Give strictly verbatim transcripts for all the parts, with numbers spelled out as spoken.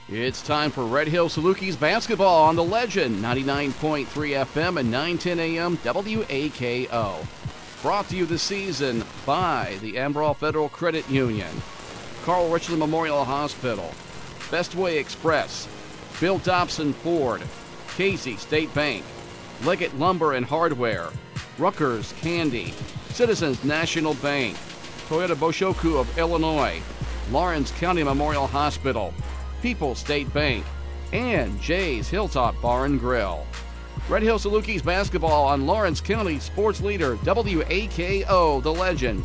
It's time for Red Hill Salukis basketball on the Legend, ninety-nine point three F M and nine ten A M W A K O. Brought to you this season by the Amberall Federal Credit Union, Carl Richland Memorial Hospital, Bestway Express, Bill Dobson Ford, Casey State Bank, Leggett Lumber and Hardware, Rutgers Candy, Citizens National Bank, Toyota Boshoku of Illinois, Lawrence County Memorial Hospital, People's State Bank, and Jay's Hilltop Bar and Grill. Red Hill Salukis basketball on Lawrence County sports leader W A K O, The Legend.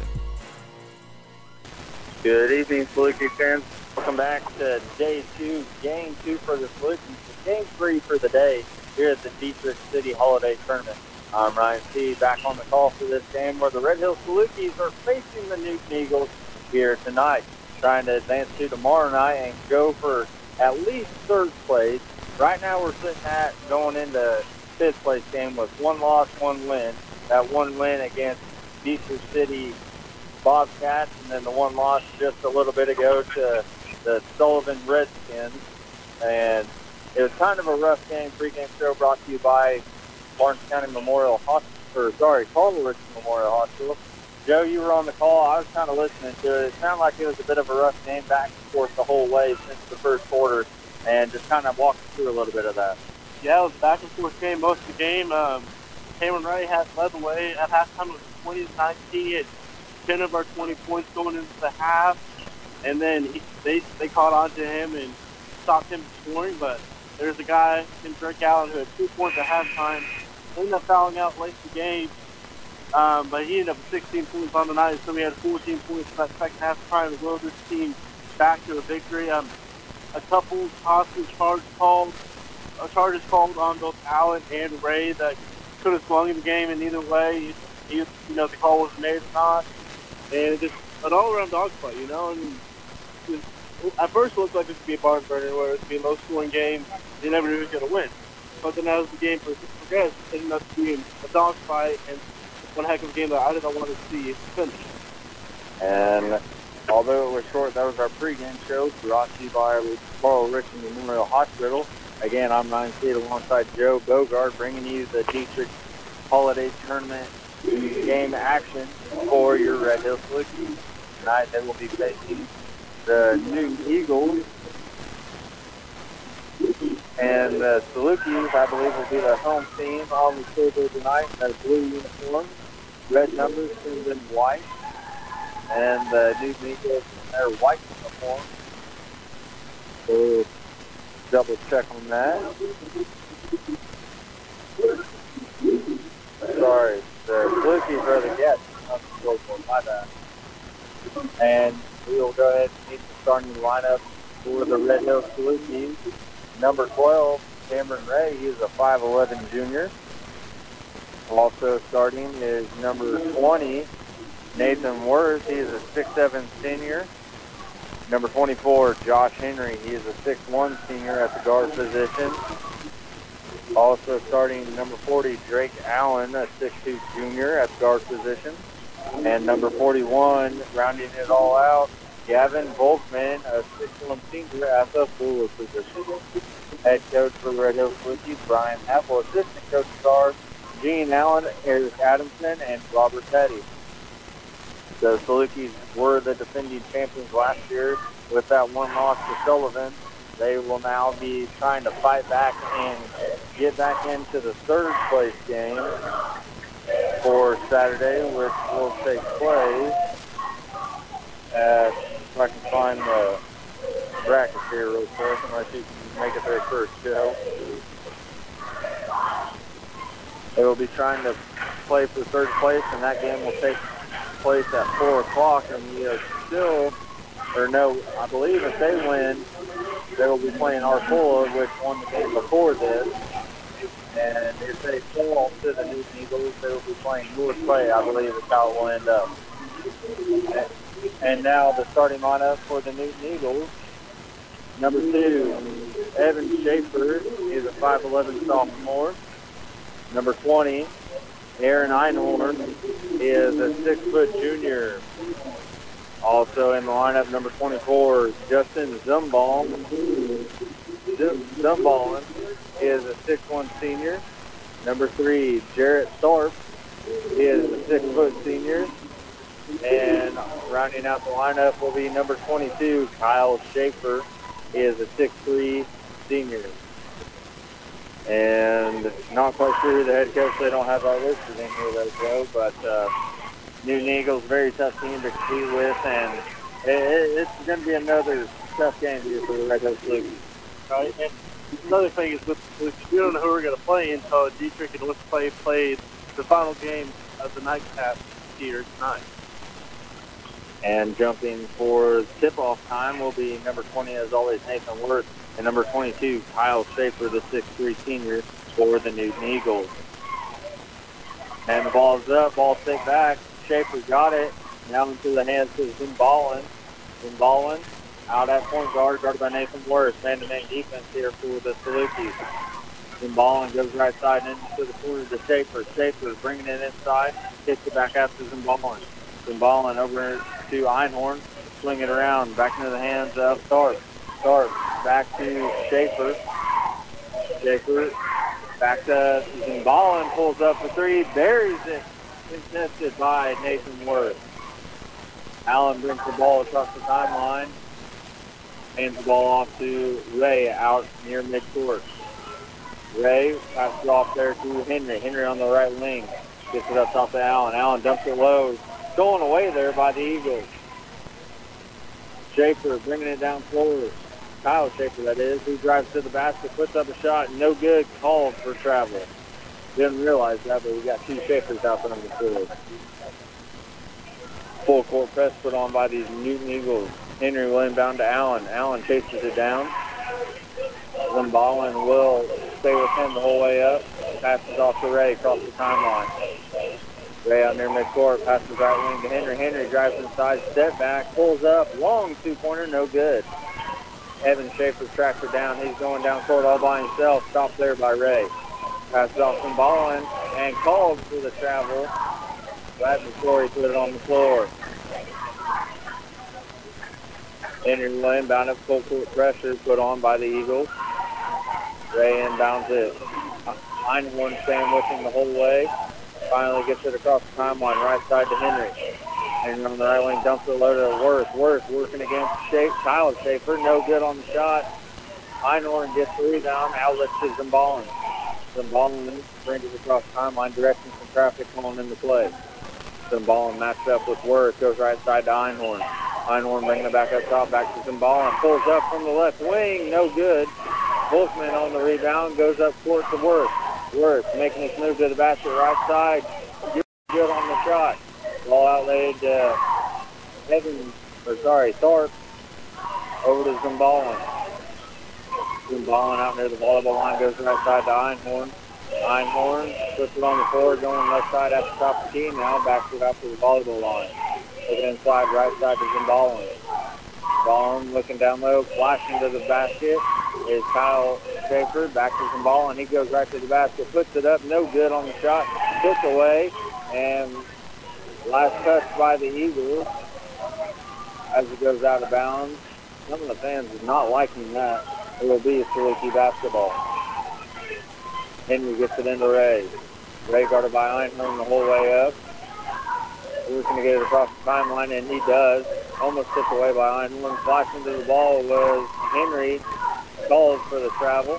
Good evening, Saluki fans. Welcome back to day two, game two for the Salukis, game three for the day here at the Dietrich City Holiday Tournament. I'm Ryan C. back on the call for this game where the Red Hill Salukis are facing the Newton Eagles here tonight, trying to advance to tomorrow night and go for at least third place. Right now we're sitting at going into fifth place game with one loss, one win. That one win against Dietrich City Bobcats, and then the one loss just a little bit ago to the Sullivan Redskins. And it was kind of a rough game. Pre-game show brought to you by Lawrence County Memorial Hospital, or sorry, Carl Richland Memorial Hospital. Joe, you were on the call. I was kind of listening to it. It sounded like it was a bit of a rough game back and forth the whole way since the first quarter, and just kind of walk us through a little bit of that. Yeah, it was a back and forth game most of the game. Um, Cameron Ray had led the way. At halftime, it was twenty to nineteen. He had ten of our twenty points going into the half, and then he, they they caught on to him and stopped him from scoring. But there's a guy named Drake Allen who had two points at halftime. Ended up fouling out late in the game. Um, but he ended up with sixteen points on the night, so we had fourteen points in that second half to try and will this team back to a victory. Um, a couple hostage charges called, uh, charges called on both Allen and Ray that could have swung in the game in either way. You, you know, the call was made or not. And just an all-around dogfight, you know. And it was, at first it looked like this would be a barn burner where it would be a low-scoring game. You never knew who was going to win. But then as the game progressed, it ended up being a dogfight and one heck of a game that I didn't want to see finish. And although it was short, that was our pregame show brought to you by Carl Richland Memorial Hospital. Again, I'm Ryan Seed alongside Joe Bogard, bringing you the Dietrich Holiday Tournament game action for your Red Hill Salukis. Tonight they will be facing the Newton Eagles. And the Salukis, I believe, will be the home team on the table tonight in their blue uniforms, red numbers trimmed in white, and the Newton Eagles in their white uniform. So double check on that. Sorry, the Salukis are the guests on the scoreboard, my bad. And we will go ahead and meet the starting lineup for the Red Hill Salukis. Number twelve, Cameron Ray, he is a five eleven junior. Also starting is number twenty, Nathan Worth, he is a six seven senior. Number twenty-four, Josh Henry, he is a six one senior at the guard position. Also starting number forty, Drake Allen, a six two junior at the guard position. And number forty-one, rounding it all out, Gavin Volkman, a six one senior at the forward position. Head coach for the Red Hill Salukis, Brian Apple. Assistant coaches are Gene Allen, Eric Adamson, and Robert Petty. The Salukis were the defending champions last year with that one loss to Sullivan. They will now be trying to fight back and get back into the third place game for Saturday, which will take place at, if I can find the brackets here real quick, unless you can make it there first, Joe. They will be trying to play for third place, and that game will take place at four o'clock, and we are still, or no, I believe if they win, they will be playing Arcola, which won the game before this. And if they fall to the Newton Eagles, they will be playing North Clay, I believe is how it will end up. And now the starting lineup for the Newton Eagles. Number two, Evan Schaefer is a five eleven sophomore. Number twenty, Aaron Einhorn is a six foot junior. Also in the lineup, number twenty-four, Justin Zumbaum Zumballen is a six one senior. Number three, Jarrett Tharp is a six foot senior. And rounding out the lineup will be number twenty-two, Kyle Schaefer, is a six three senior. And not quite sure who the head coach, they don't have that listed in here, though, Joe. But uh, Newton Eagles, very tough team to compete with, and it, it, it's going to be another tough game here for the Red Hills Flukies. Right? And another thing is, with, with, we don't know who we're going to play until Dietrich and Let's Play played the final game of the nightcap here tonight. And jumping for tip-off time will be number twenty, as always, Nathan Worth, and number twenty-two, Kyle Schaefer, the six three senior for the Newton Eagles. And the ball's up, ball stick back. Schaefer got it. Now into the hands of Zumballen. Zumballen out at point guard, guarded by Nathan Worth. Man-to-man defense here for the Salukis. Zumballen goes right side and into the corner to Schaefer. Schaefer bringing it inside, kicks it back out to Zumballen. Zumballen over to Einhorn, swing it around, back into the hands of Tharp. Tharp back to Schaefer. Schaefer back to Zumballen, pulls up for three, buries it, contested by Nathan Worth. Allen brings the ball across the timeline, hands the ball off to Ray out near midcourt. Ray passes it off there to Henry. Henry on the right wing, gets it up top to Allen. Allen dumps it low. Going away there by the Eagles. Schaefer bringing it down floor. Kyle Schaefer, that is. He drives to the basket, puts up a shot. No good. Called for travel. Didn't realize that, but we got two Schaefers out there on the field. Full court press put on by these Newton Eagles. Henry will inbound to Allen. Allen chases it down. Zumballen will stay with him the whole way up. Passes off to Ray across the timeline. Ray out near midcourt, passes right wing to Henry. Henry drives inside, step back, pulls up, long two-pointer, no good. Evan Schaefer tracks her down. He's going down court all by himself. Stopped there by Ray. Passes off Zumballen and called for the travel. Right before he put it on the floor. Henry will inbound it, full court pressure put on by the Eagles. Ray inbounds it. Einhorn staying with him the whole way. Finally gets it across the timeline, right side to Henry. Henry on the right wing dumps it low to Worth. Worth working against Schaefer. Kyle Schaefer, no good on the shot. Einhorn gets the rebound, outlet to Zumballen. Zumballen brings it across the timeline, directing some traffic on into play. Zumballen matched up with Worth, goes right side to Einhorn. Einhorn bringing it back up top, back to Zumballen. Pulls up from the left wing, no good. Wolfman on the rebound, goes up court to Worth. Worth making his move to the basket, right side. Good on the shot. Ball outlaid uh, Evan, or sorry, Tharp over to Zumballen. Zumballen out near the volleyball line, goes right side to Einhorn. Einhorn puts it on the floor, going left side at the top of the key. Now backs it out to the volleyball line. Looking inside, right side to Zumballen. Zumballen looking down low, flashing to the basket is Kyle Schaefer. Back to Zumballen. He goes right to the basket, puts it up, no good on the shot. Tipped away, and last touch by the Eagles as it goes out of bounds. Some of the fans is not liking that. It will be a Saluki basketball. Henry gets it into Ray. Ray guarded by Einhorn the whole way up. Working to get it across the timeline, and he does. Almost tipped away by Einhorn. Flashing to the ball was Henry. Called for the travel.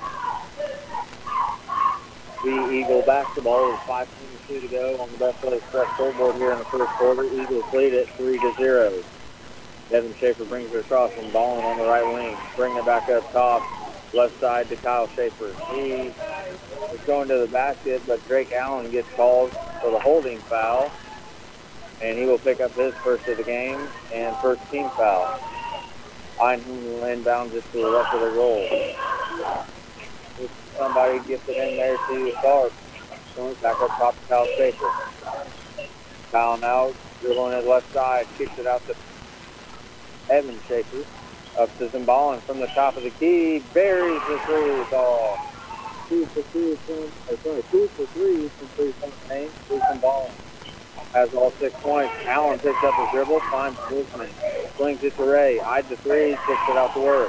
The Eagle basketball with five twenty-two to go on the Best Way Express scoreboard here in the first quarter. Eagles lead it three to zero. Evan Schaefer brings it across and Ballen on the right wing. Bring it back up top. Left side to Kyle Schaefer. He is going to the basket, but Drake Allen gets called for the holding foul. And he will pick up his first of the game and first team foul. Einhorn will inbound just to the left of the goal. If somebody gets it in there to Tharp. Going back up top to Kyle Schaefer. Kyle now dribbling his left side, kicks it out to Evan Schaefer. Up to Zumballen from the top of the key, buries the three ball. Two for two from, or sorry, two for three from three-point range. Two Zumballen has all six points. Allen picks up his dribble, finds Wolfman, swings it to Ray, eyed the three, kicks it out to Worth.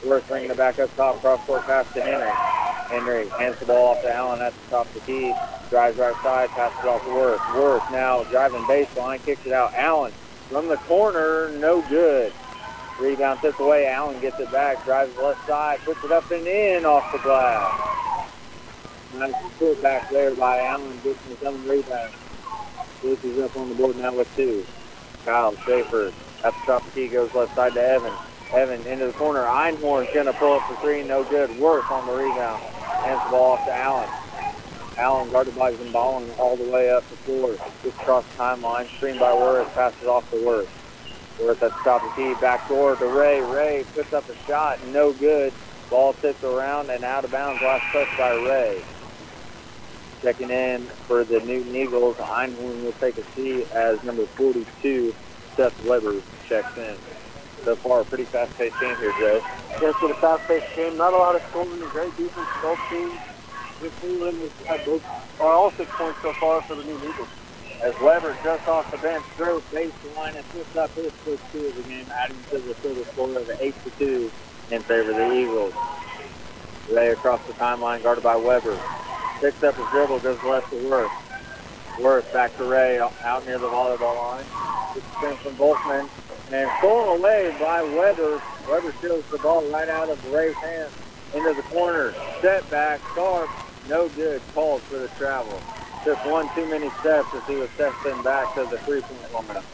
Worth bringing it back up top, cross court pass to Henry. Henry hands the ball off to Allen at the top of the key. Drives right side, passes off to Worth. Worth now driving baseline, kicks it out. Allen from the corner, no good. Rebound tipped away. Allen gets it back, drives left side, puts it up and in off the glass. Nice put back there by Allen, gets him seven rebounds. Luke is up on the board now with two. Kyle Schaefer at the top of the key goes left side to Evan. Evan into the corner. Einhorn's going to pull up for three. No good. Worth on the rebound. Hands the ball off to Allen. Allen guarded by Zimbalin all the way up the floor. Gets across the timeline. Screened by Worth. Passes off to Worth. Worth at the top of the key. Back door to Ray. Ray puts up a shot. No good. Ball tipped around and out of bounds. Last touch by Ray. Checking in for the Newton Eagles. Einhorn will take a seat as number forty-two, Seth Weber, checks in. So far, a pretty fast-paced game here, Joe. Yes, with a fast-paced game. Not a lot of scoring. A great defense. Both teams. Cleveland has had both, or all six points so far for the New Eagles. As Weber just off the bench, throws baseline and puts up his first two of the game, adding to the total score of eight to two in favor of the Eagles. Ray across the timeline, guarded by Weber. Picks up his dribble, goes left to Worth. Worth back to Ray, out near the volleyball line. Gets the spin from Volkman. And stolen away by Weber. Weber steals the ball right out of Ray's hands into the corner. Step back, sharp, no good. Called for the travel. Just one too many steps as he was stepping back to the three-point line.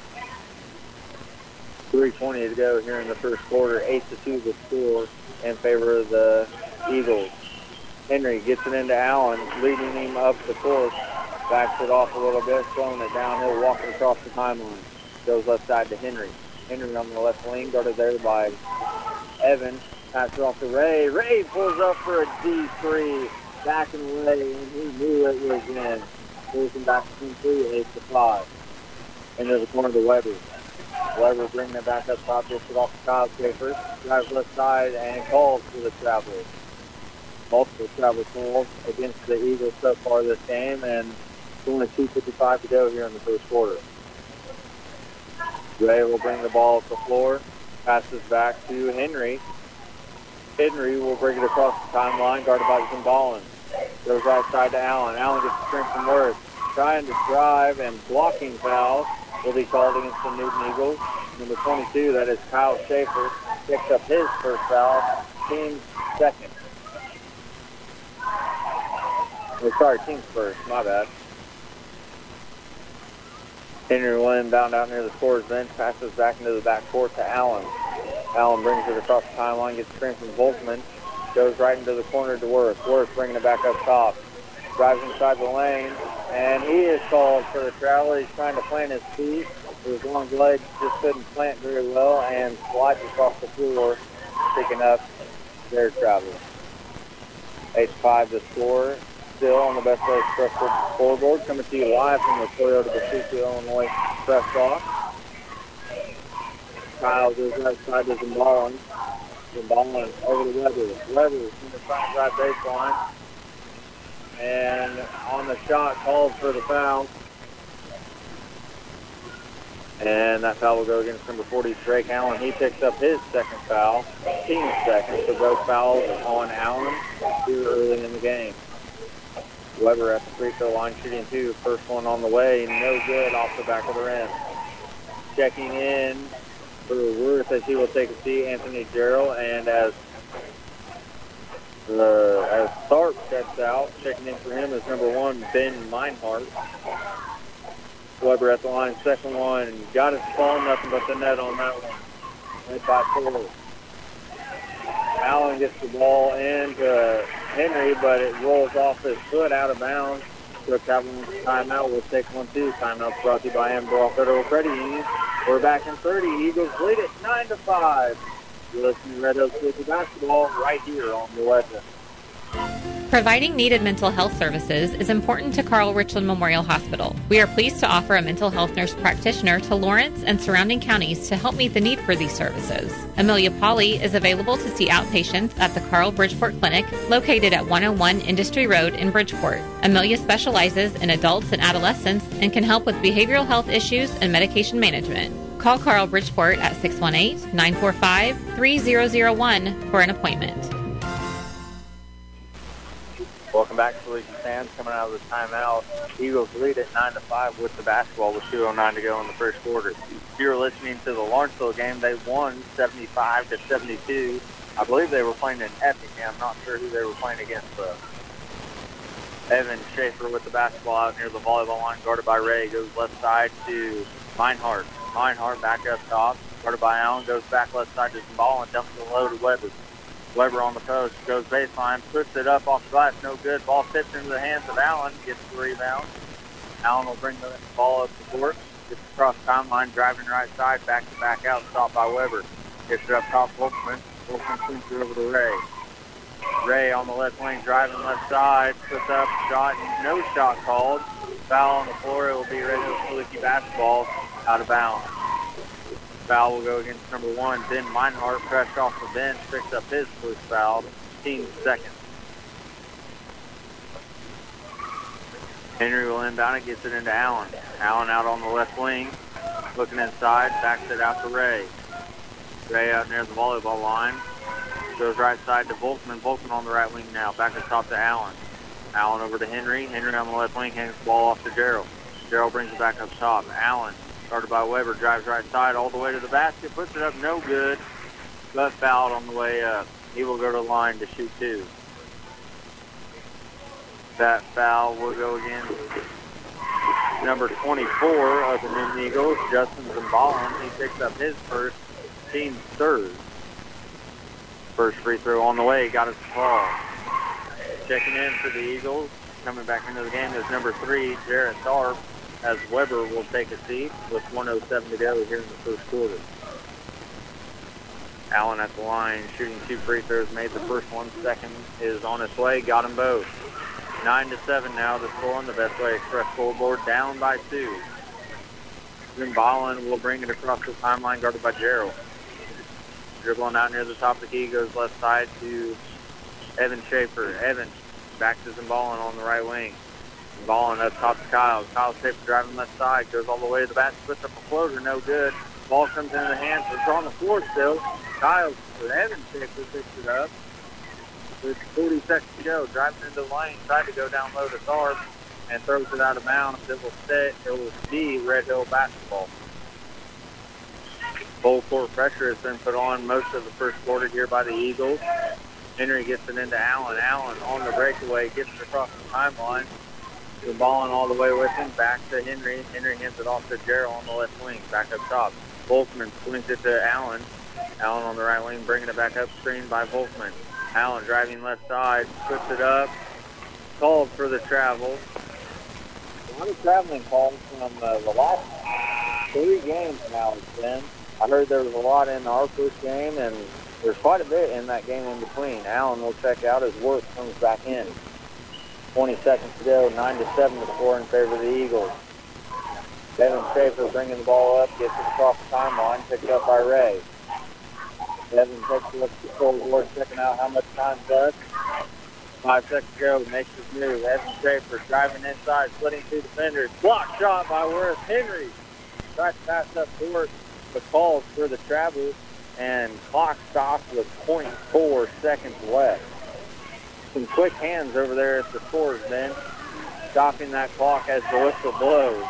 three twenty to go here in the first quarter. eight to two the score in favor of the Eagles. Henry gets it into Allen, leading him up the court. Backs it off a little bit, slowing it downhill, walking across the timeline. Goes left side to Henry. Henry on the left wing, guarded there by Evan. Passes off to Ray. Ray pulls up for a D three. Back and away, and he knew it was in. Pulls him back to three, eight to five. Into the corner to Weber. Weber bringing it back up top, gets it off to Kyle Schaefer. Drives left side and calls for the Travelers. Multiple travel calls against the Eagles so far this game, and it's only two fifty-five to go here in the first quarter. Ray will bring the ball to the floor, passes back to Henry. Henry will bring it across the timeline, guarded by Zimbalin. Goes right side to Allen. Allen gets the screen from Worth. Trying to drive, and blocking foul will be called against the Newton Eagles. Number twenty-two, that is Kyle Schaefer, picks up his first foul, team's second. Oh, sorry, team's first, my bad. Henry will inbound out near the scorer's bench, passes back into the backcourt to Allen. Allen brings it across the timeline, gets the screen from Volkman, goes right into the corner to Worth. Worth bringing it back up top. Drives inside the lane, and he is called for the travel. He's trying to plant his feet. His long legs just couldn't plant very well, and slides across the floor, picking up their travel. eight five to score. Still on the Best Way Structured scoreboard, coming to you live from the Toyota Basuki, Illinois press box. Kyle goes right side to Zimbalin. Zimbalin over to Weber. Weber in the front right baseline. And on the shot, called for the foul. And that foul will go against number forty, Drake Allen. He picks up his second foul, team's second. So both fouls on Allen here early in the game. Weber at the free throw line, shooting two. First one on the way, no good off the back of the rim. Checking in for Worth as he will take a seat, Anthony Gerald, and as uh, as Tharp steps out, checking in for him is number one, Ben Meinhardt. Weber at the line, second one, got his ball, nothing but the net on that one. Led by four. Allen gets the ball into Henry, but it rolls off his foot out of bounds. So Calvin timeout. We'll take one, two. Timeout brought to you by Amberall Federal Credit Union. We're back in thirty. Eagles lead it nine to five. You're listening to Red Oak City Basketball right here on the Legend. Providing needed mental health services is important to Carl Richland Memorial Hospital. We are pleased to offer a mental health nurse practitioner to Lawrence and surrounding counties to help meet the need for these services. Amelia Polly is available to see outpatients at the Carl Bridgeport Clinic, located at one oh one Industry Road in Bridgeport. Amelia specializes in adults and adolescents and can help with behavioral health issues and medication management. Call Carl Bridgeport at six one eight, nine four five, three zero zero one for an appointment. Welcome back to Saluki fans. Coming out of the timeout, Eagles lead at nine to five with the basketball with two oh nine to go in the first quarter. If you're listening to the Lawrenceville game, they won seventy-five to seventy-two. I believe they were playing in Effingham. I'm not sure who they were playing against, though. Evan Schaefer with the basketball out near the volleyball line, guarded by Ray. Goes left side to Meinhardt. Meinhardt back up top, guarded by Allen. Goes back left side to Zimbal and dumps it low to Weber. Weber on the post, goes baseline, puts it up off the glass, no good. Ball tips into the hands of Allen, gets the rebound. Allen will bring the ball up the court, gets across timeline, driving right side, back to back out, stopped by Weber. Gets it up top, Volkman. Volkman swings it over to Ray. Ray on the left wing, driving left side, puts up shot, no shot called. Foul on the floor, it will be Red Hills Saluki basketball, out of bounds. Foul will go against number one, Ben Meinhardt, fresh off the bench, picks up his first foul, team second. Henry will inbound it, gets it into Allen. Allen out on the left wing, looking inside, backs it out to Ray. Ray out near the volleyball line, goes right side to Volkman. Volkman on the right wing now, back up top to Allen. Allen over to Henry. Henry on the left wing, hands the ball off to Gerald. Gerald brings it back up top. Allen, started by Weber, drives right side all the way to the basket, puts it up, no good, but fouled on the way up. He will go to the line to shoot two. That foul will go against number twenty-four of the Newton Eagles, Justin Zimbalin. He picks up his first, team's third. First free throw on the way, got his ball. Checking in for the Eagles, coming back into the game is number three, Jarrett Tharp, as Weber will take a seat with one oh seven to go here in the first quarter. Allen at the line, shooting two free throws, made the first one. Second is on its way, got them both. Nine to seven now, the score on the Best Way Express scoreboard, down by two. Zimbalin will bring it across the timeline, guarded by Gerald. Dribbling out near the top of the key, goes left side to Evan Schaefer. Evan back to Zimbalin on the right wing. Zimbalin up top to Kyle. Kyle Schaefer driving left side, goes all the way to the basket, puts up a floater, no good. Ball comes into the hands, it's on the floor still. Kyle, Evan Schaefer picks it up. With forty seconds to go, driving into the lane, tried to go down low to Tharp, and throws it out of bounds. It will stay, it will be Red Hill basketball. Full court pressure has been put on most of the first quarter here by the Eagles. Henry gets it into Allen. Allen on the breakaway, gets it across the timeline. The ball all the way with him, back to Henry. Henry hands it off to Gerald on the left wing, back up top. Volkman swings it to Allen. Allen on the right wing, bringing it back up, screened by Volkman. Allen driving left side, puts it up, called for the travel. A lot of traveling calls from uh, the last three games now it's been. I heard there was a lot in our first game, and there's quite a bit in that game in between. Allen will check out as Worth comes back in. twenty seconds to go, nine to seven to score in favor of the Eagles. Evan Schaefer bringing the ball up, gets it across the timeline, picked up by Ray. Evan takes a look at the scoreboard, checking out how much time's left. Five seconds to go, makes his move. Evan Schaefer driving inside, splitting two defenders. Block shot by Worth. Henry tries to pass up court, but calls for the travel, and clock stops with point four seconds left. Some quick hands over there at the scorer's bench, stopping that clock as the whistle blows.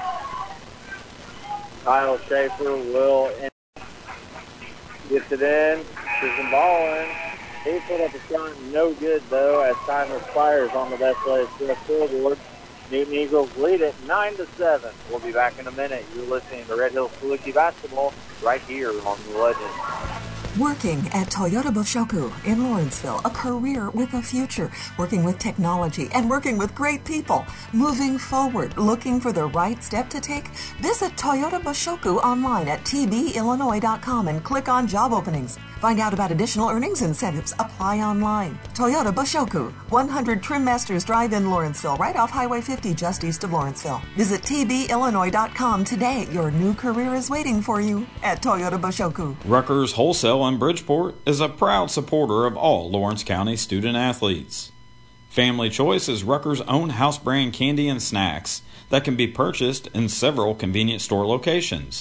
Kyle Schaefer will in, gets it in to Zimbalin. He put up a shot, no good though, as time expires on the Best Way Express scoreboard. Newton Eagles lead it nine to seven. We'll be back in a minute. You're listening to Red Hills Saluki basketball right here on the Legend. Working at Toyota Boshoku in Lawrenceville, a career with a future, working with technology and working with great people, moving forward, looking for the right step to take? Visit Toyota Boshoku online at t b illinois dot com and click on job openings. Find out about additional earnings incentives. Apply online. Toyota Boshoku, one hundred Trim Masters Drive in Lawrenceville, right off Highway fifty just east of Lawrenceville. Visit t b illinois dot com today. Your new career is waiting for you at Toyota Boshoku. Rutgers Wholesale in Bridgeport is a proud supporter of all Lawrence County student athletes. Family Choice is Rutgers' own house brand candy and snacks that can be purchased in several convenient store locations.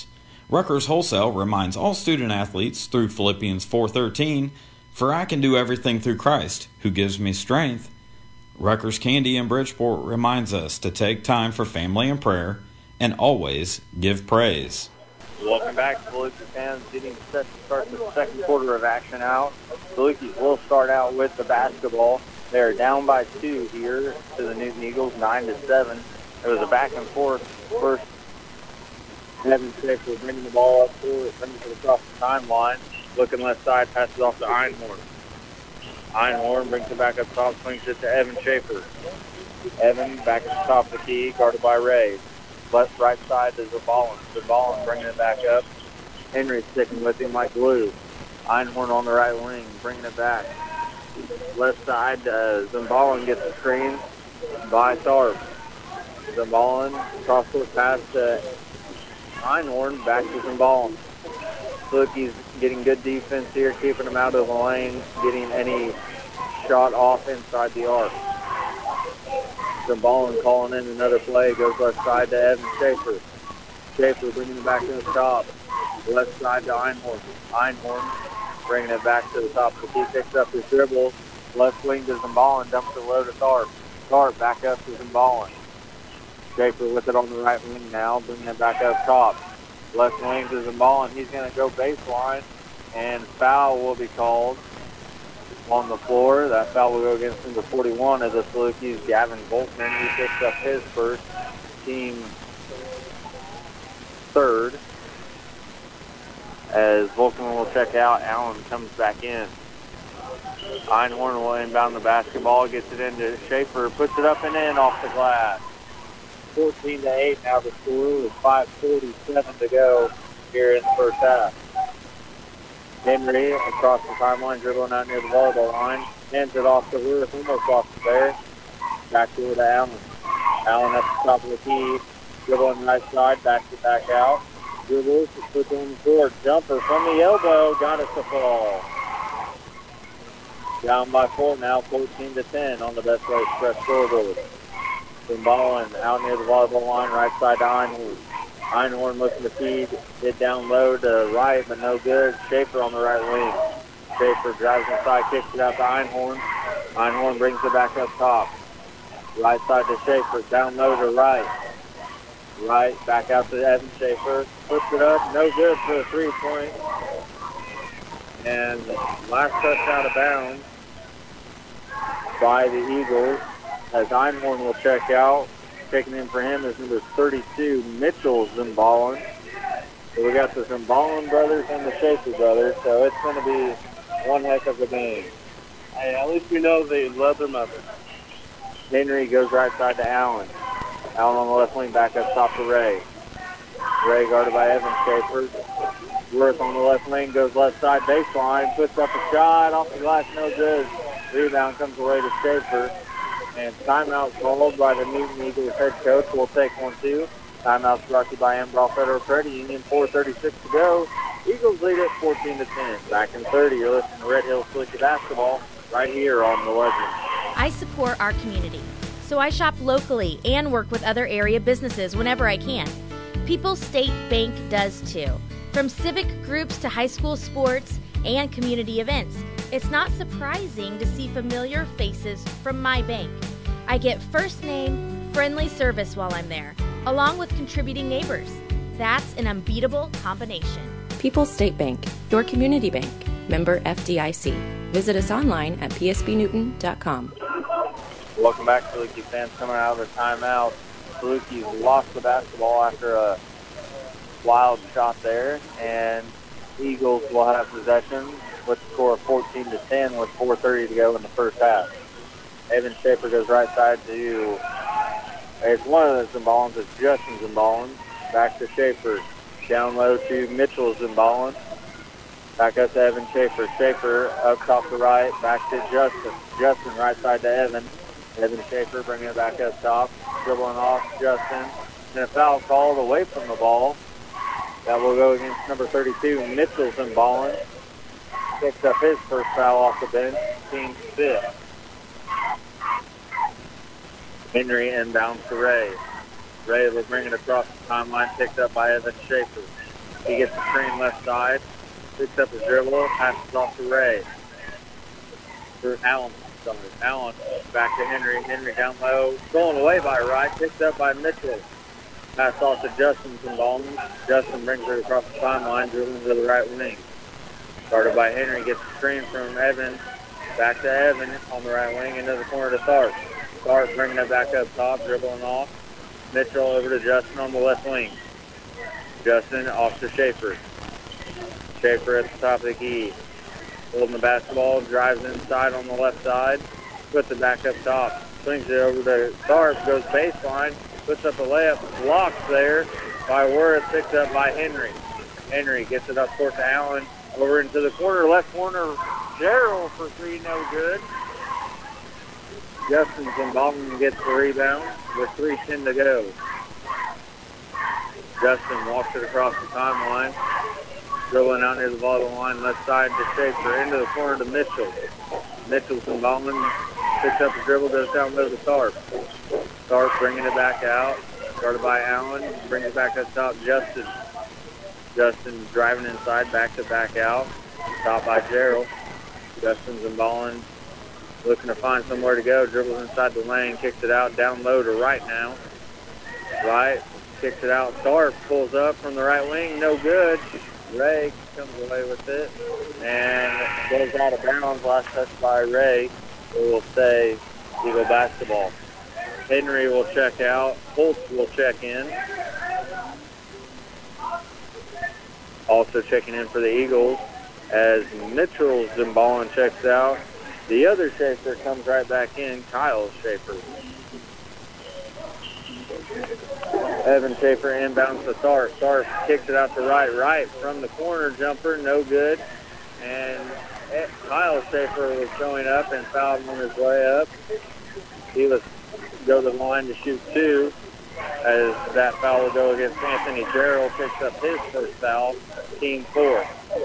Rutgers Wholesale reminds all student athletes through Philippians four thirteen, "For I can do everything through Christ, who gives me strength." Rutgers Candy in Bridgeport reminds us to take time for family and prayer and always give praise. Welcome back, Salukis fans. Getting set to start the second quarter of action out. Salukis will start out with the basketball. They're down by two here to the Newton Eagles, nine to seven. It was a back and forth. First, Evan Schaefer bringing the ball up forward, brings it across the timeline. Looking left side, passes off to Einhorn. Einhorn brings it back up top, swings it to Evan Schaefer. Evan back at the top of the key, guarded by Ray. Left, right side to Zabalin. Zabalin bringing it back up. Henry sticking with him like glue. Einhorn on the right wing, bringing it back. Left side, uh, Zabalin gets the screen by Tharp. Zabalin, cross-court pass to Einhorn, back to Zabalin. Look, he's getting good defense here, keeping him out of the lane, getting any shot off inside the arc. Zabalin calling in another play, goes left side to Evan Schaefer. Schaefer bringing it back to the top. Left side to Einhorn. Einhorn bringing it back to the top of the key, picks up his dribble. Left wing to Zabalin, dumps it low to Tharp. Tharp back up to Zabalin. Schaefer with it on the right wing now, bringing it back up top. Left wing to Zabalin. He's going to go baseline, and foul will be called on the floor. That foul will go against number forty-one of the Salukis, Gavin Volkman. He picks up his first, team third. As Volkman will check out, Allen comes back in. Einhorn will inbound the basketball, gets it into Schaefer, puts it up and in off the glass. fourteen to eight now the score with five forty-seven to go here in the first half. Henry across the timeline, dribbling out near the volleyball line. Hands it off to Wirth, almost off the there. Back to to Allen. Allen at the top of the key. Dribbling right side, back to back out. Dribbles, puts on the court. Jumper from the elbow, got us the fall. Down by four now, fourteen to ten on the Best Way Express scoreboard. Zabalin out near the volleyball line, right side to Einhorn. Einhorn looking to feed it down low to right, but no good. Schaefer on the right wing. Schaefer drives inside, kicks it out to Einhorn. Einhorn brings it back up top. Right side to Schaefer, down low to right. Right, back out to Evan Schaefer. Puts it up, no good for a three-point. And last touch out of bounds by the Eagles, as Einhorn will check out. Checking in for him is number thirty-two, Mitchell Zabalin. So we got the Zabalin brothers and the Schaefer brothers, so it's going to be one heck of a game. Hey, at least we know they love their mother. Henry goes right side to Allen. Allen on the left wing, back up top to Ray. Ray guarded by Evan Schaefer. Wirth on the left wing, goes left side baseline, puts up a shot off the glass, no good. Rebound comes away to Schaefer. And timeout called by the Newton Eagles head coach. We'll take one, too. Timeout's brought to you by Ambrall Federal Credit Union. four thirty-six to go. Eagles lead it fourteen to ten. Back in thirty, you're listening to Red Hills Saluki Basketball right here on The Legend. I support our community, so I shop locally and work with other area businesses whenever I can. People's State Bank does, too. From civic groups to high school sports and community events, it's not surprising to see familiar faces from my bank. I get first name, friendly service while I'm there, along with contributing neighbors. That's an unbeatable combination. People's State Bank, your community bank. Member F D I C. Visit us online at p s b newton dot com. Welcome back, Saluki fans. Coming out of the timeout, Salukis lost the basketball after a wild shot there, and Eagles will have possession with the score of fourteen to ten with four thirty to go in the first half. Evan Schaefer goes right side to, it's one of the Zimbalans, it's Justin Zimbalan. Back to Schaefer. Down low to Mitchell Zimbalan. Back up to Evan Schaefer. Schaefer up top to right. Back to Justin. Justin right side to Evan. Evan Schaefer bringing it back up top. Dribbling off Justin. And a foul called away from the ball. That will go against number thirty-two, Mitchell Zimbalan. Picks up his first foul off the bench. Team fifth. Henry inbounds to Ray. Ray will bring it across the timeline, picked up by Evan Schaefer. He gets the screen left side, picks up his dribble, passes off to Ray. For Allen, sorry. Allen back to Henry. Henry down low, stolen away by Wright, picked up by Mitchell. Pass off to Justin from Ballman. Justin brings it across the timeline, dribbling to the right wing. Started by Henry, gets the screen from Evan. Back to Evan on the right wing, into the corner to Tharp. Tharp bringing it back up top, dribbling off. Mitchell over to Justin on the left wing. Justin off to Schaefer. Schaefer at the top of the key. Holding the basketball, drives inside on the left side. Puts it back up top. Swings it over to Tharp, goes baseline. Puts up a layup, blocks there by Worth, picked up by Henry. Henry gets it up court to Allen. Over into the corner, left corner, Gerald for three, no good. Justin from Ballman gets the rebound with three ten to go. Justin walks it across the timeline, dribbling out near the volleyball line, left side to Schaefer, into the corner to Mitchell. Mitchell from Ballman picks up the dribble, goes down low to Tharp. Tharp bringing it back out, started by Allen, brings it back up top, Justin. Justin driving inside, back to back out, stopped by Gerald. Justin's and Ballin looking to find somewhere to go, dribbles inside the lane, kicks it out, down low to Wright now. Wright kicks it out, Tharp pulls up from the right wing, no good. Ray comes away with it and goes out of bounds. Last touch by Ray. It will stay Eagle basketball. Henry will check out. Holtz will check in. Also checking in for the Eagles as Mitchell Zimbalin checks out. The other Schaefer comes right back in, Kyle Schaefer. Evan Schaefer inbounds to Tharp. Tharp kicks it out to Wright. Wright from the corner jumper, no good. And Kyle Schaefer was showing up and fouled on his way up. He was go to the line to shoot two, as that foul will go against Anthony Gerald. Picks up his first foul, team four.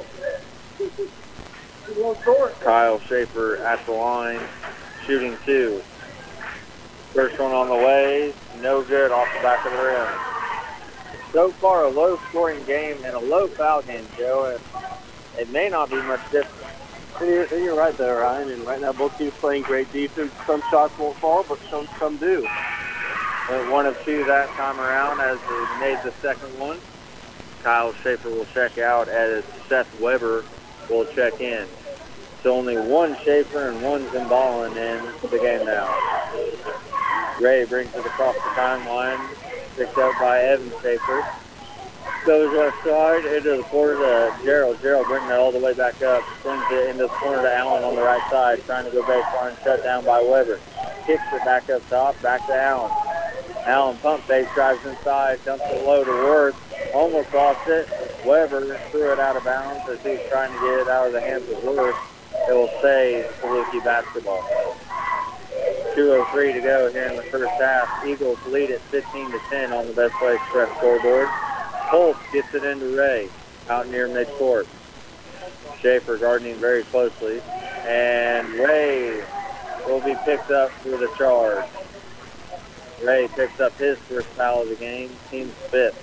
Kyle Schaefer at the line, shooting two. First one on the way, no good, off the back of the rim. So far, a low-scoring game and a low foul game, Joe. It, it may not be much different. You're, you're right there, Ryan. And right now, both teams playing great defense. Some shots won't fall, but some some do. And one of two that time around as they made the second one. Kyle Schaefer will check out as Seth Weber will check in. So only one Schaefer and one Zimbalin in the game now. Ray brings it across the timeline, picked up by Evan Schaefer. Goes left side into the corner to Gerald. Gerald bringing it all the way back up. Swings it into the corner to Allen on the right side, trying to go baseline, shut down by Weber. Kicks it back up top, back to Allen. Allen pump fake, drives inside, dumps it low to Worth. Almost lost it. Weber threw it out of bounds as he's trying to get it out of the hands of Worth. It will stay Saluki basketball. two oh three to go here in the first half. Eagles lead at fifteen to ten on the Best Play Express scoreboard. Holtz gets it into Ray out near midcourt. Schaefer guarding very closely. And Ray will be picked up for the charge. Ray picks up his first foul of the game, team's fifth.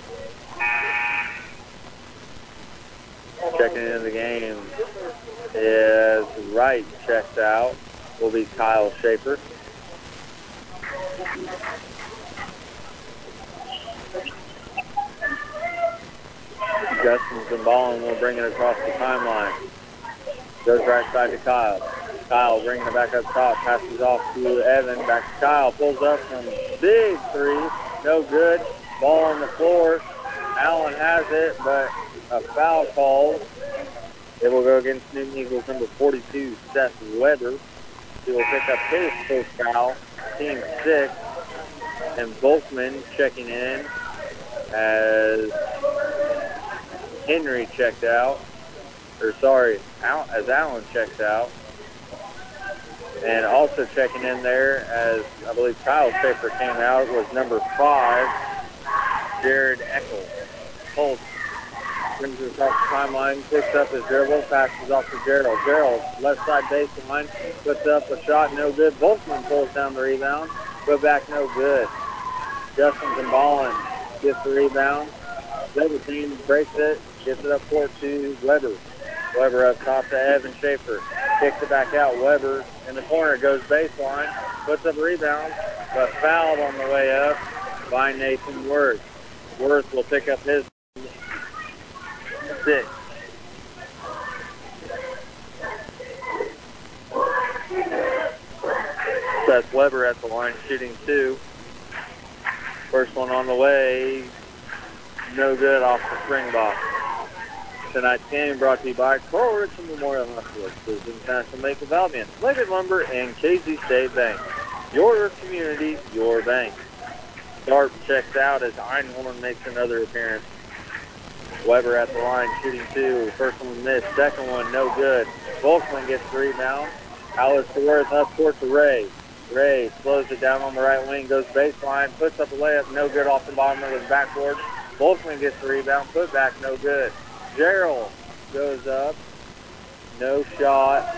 Checking into the game is Wright checks out. Will be Kyle Schaefer. Justin Zimbalin will bring it across the timeline. Goes right side to Kyle. Kyle bringing it back up top. Passes off to Evan. Back to Kyle. Pulls up from big three. No good. Ball on the floor. Allen has it, but a foul call. It will go against Newton Eagles number forty-two, Seth Weber. He will pick up his first foul. Team six. And Volkman checking in as Henry checked out. Or sorry, as Allen checks out. And also checking in there as I believe Kyle Schaefer came out was number five, Jared Eckel. Holtz brings it across the timeline, picks up his dribble, passes off to Gerald. Gerald, left side baseline, puts up a shot, no good. Volkman pulls down the rebound, go back, no good. Justin Zimbalin gets the rebound. The other team breaks it, Gives it up court to Weber. Weber up top to Evan Schaefer. Kicks it back out. Weber in the corner, goes baseline, puts up a rebound, but fouled on the way up by Nathan Worth. Worth will pick up his six. Seth Weber at the line, shooting two. First one on the way, no good off the Springbok. Tonight's game brought to you by Carl Richland Memorial Hospital, International Bank of Albion, Leggett Lumber, and K Z State Bank. Your community, your bank. Sharp checks out as Einhorn makes another appearance. Weber at the line, shooting two. First one missed, second one no good. Volkman gets the rebound. Alistair Worth up court to Ray. Ray slows it down on the right wing, goes baseline, puts up a layup, no good off the bottom of his backboard. Volkman gets the rebound, put back, no good. Gerald goes up, no shot.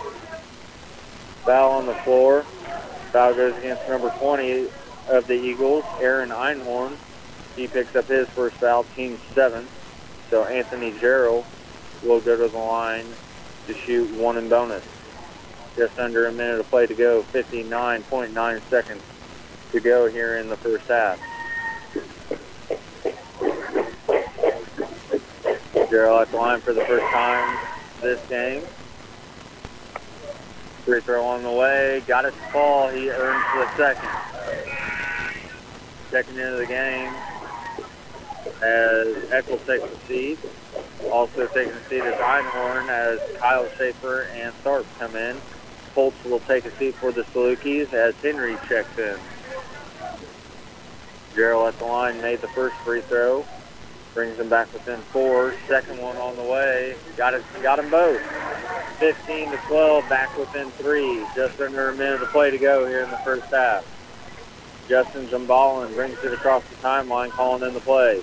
Foul on the floor. Foul goes against number twenty of the Eagles, Aaron Einhorn. He picks up his first foul, team seven. So Anthony Gerald will go to the line to shoot one in bonus. Just under a minute of play to go, fifty-nine point nine seconds to go here in the first half. Gerald at the line for the first time this game. Free throw on the way, got it to fall, he earns the second. Second into the game as Eccles takes the seat. Also taking the seat is Einhorn as Kyle Schaefer and Tharp come in. Colts will take a seat for the Salukis as Henry checks in. Gerald at the line made the first free throw. Brings them back within four. Second one on the way. Got it. Got them both. fifteen to twelve, back within three. Just under a minute of play to go here in the first half. Justin Zumbalin brings it across the timeline, calling in the play.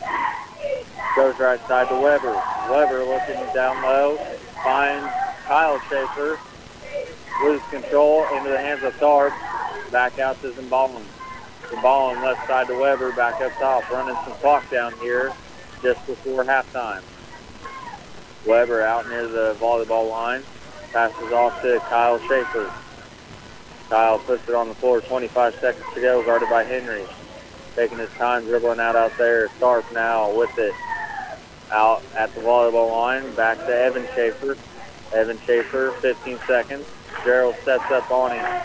Goes right side to Weber. Weber looking down low. Finds Kyle Schaefer. Lose control into the hands of Tharp. Back out to Zumbalin. Zumbalin left side to Weber. Back up top. Running some clock down here just before halftime. Weber out near the volleyball line. Passes off to Kyle Schaefer. Kyle puts it on the floor. twenty-five seconds to go. Guarded by Henry. Taking his time, dribbling out out there. Tharp now with it. Out at the volleyball line. Back to Evan Schaefer. Evan Schaefer, fifteen seconds. Gerald sets up on him.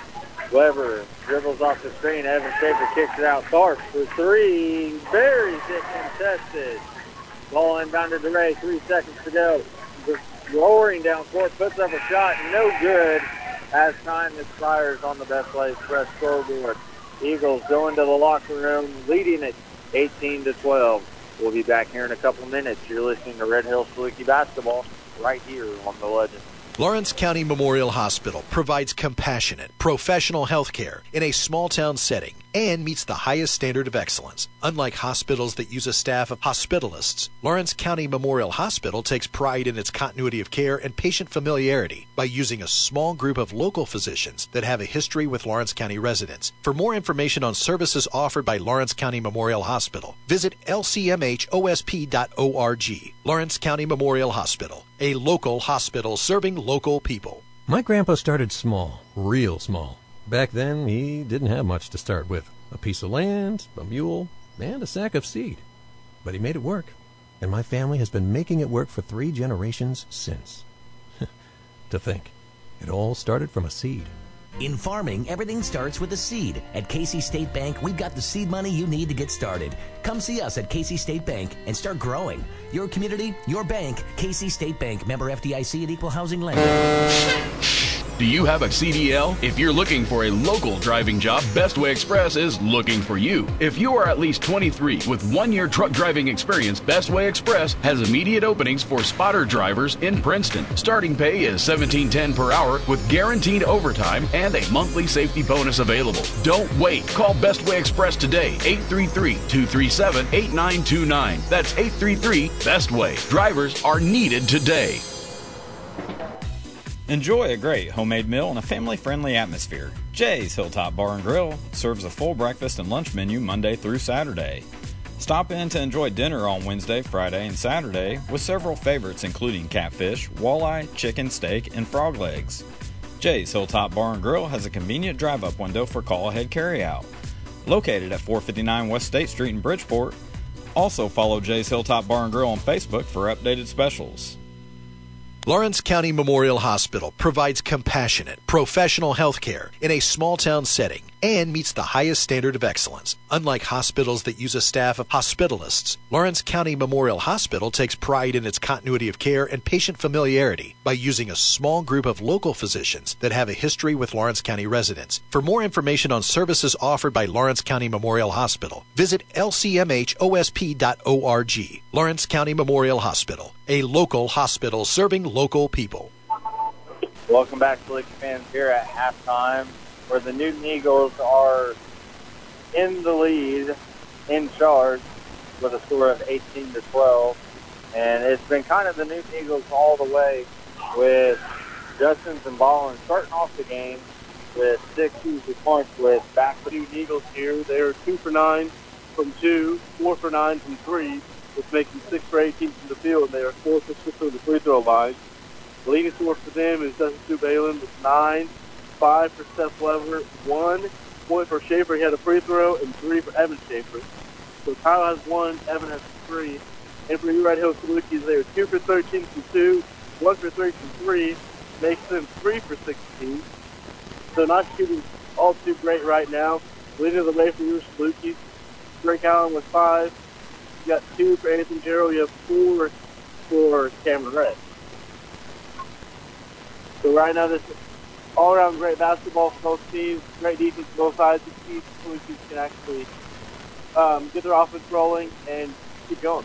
Weber dribbles off the screen. Evan Schaefer kicks it out. Tharp for three. Buries it contested. Ball inbounded to Ray. Three seconds to go. Roaring down court. Puts up a shot. No good as time expires on the Best Way Express scoreboard. Eagles go into the locker room leading it eighteen to twelve. We'll be back here in a couple of minutes. You're listening to Red Hill Saluki basketball right here on The Legend. Lawrence County Memorial Hospital provides compassionate, professional health care in a small-town setting and meets the highest standard of excellence. Unlike hospitals that use a staff of hospitalists, Lawrence County Memorial Hospital takes pride in its continuity of care and patient familiarity by using a small group of local physicians that have a history with Lawrence County residents. For more information on services offered by Lawrence County Memorial Hospital, visit L C M H O S P dot org. Lawrence County Memorial Hospital, a local hospital serving local people. My grandpa started small, real small. Back then, he didn't have much to start with. A piece of land, a mule, and a sack of seed. But he made it work, and my family has been making it work for three generations since. To think, it all started from a seed. In farming, everything starts with a seed. At Casey State Bank, we've got the seed money you need to get started. Come see us at Casey State Bank and start growing. Your community, your bank. Casey State Bank, member F D I C and equal housing lender. Do you have a C D L? If you're looking for a local driving job, Bestway Express is looking for you. If you are at least twenty-three with one-year truck driving experience, Bestway Express has immediate openings for spotter drivers in Princeton. Starting pay is seventeen ten per hour with guaranteed overtime and a monthly safety bonus available. Don't wait. Call Bestway Express today, eight three three, two three seven, eight nine two nine. That's eight three three, BESTWAY. Drivers are needed today. Enjoy a great homemade meal in a family-friendly atmosphere. Jay's Hilltop Bar and Grill serves a full breakfast and lunch menu Monday through Saturday. Stop in to enjoy dinner on Wednesday, Friday, and Saturday with several favorites including catfish, walleye, chicken, steak, and frog legs. Jay's Hilltop Bar and Grill has a convenient drive-up window for call-ahead carryout. Located at four fifty-nine West State Street in Bridgeport. Also follow Jay's Hilltop Bar and Grill on Facebook for updated specials. Lawrence County Memorial Hospital provides compassionate, professional health care in a small-town setting and meets the highest standard of excellence. Unlike hospitals that use a staff of hospitalists, Lawrence County Memorial Hospital takes pride in its continuity of care and patient familiarity by using a small group of local physicians that have a history with Lawrence County residents. For more information on services offered by Lawrence County Memorial Hospital, visit L C M H O S P dot org. Lawrence County Memorial Hospital, a local hospital serving local people. Welcome back to Salukis fans here at halftime, where the Newton Eagles are in the lead, in charge, with a score of eighteen to twelve. And it's been kind of the Newton Eagles all the way, with Justin Zimbalin starting off the game with six easy points with back to Newton Eagles here. They're two for nine from two, four for nine from three, which makes them six for eighteen from the field, and they are four for six from the free throw line. The leading scorer for them is Dustin Subalen with nine, five for Seth Lever, one point for Schaefer. He had a free throw, and three for Evan Schaefer. So Kyle has one, Evan has three. And for you Red Hill Salukis, they are two for thirteen from two, one for three from three, makes them three for sixteen. So not shooting all too great right now. Leading the way for you Salukis, Drake Allen with five. You got two for Anthony Gerald. You have four for Cameron Red. So right now, this is all-around great basketball for both teams. Great defense on both sides. The teams can actually um, get their offense rolling and keep going.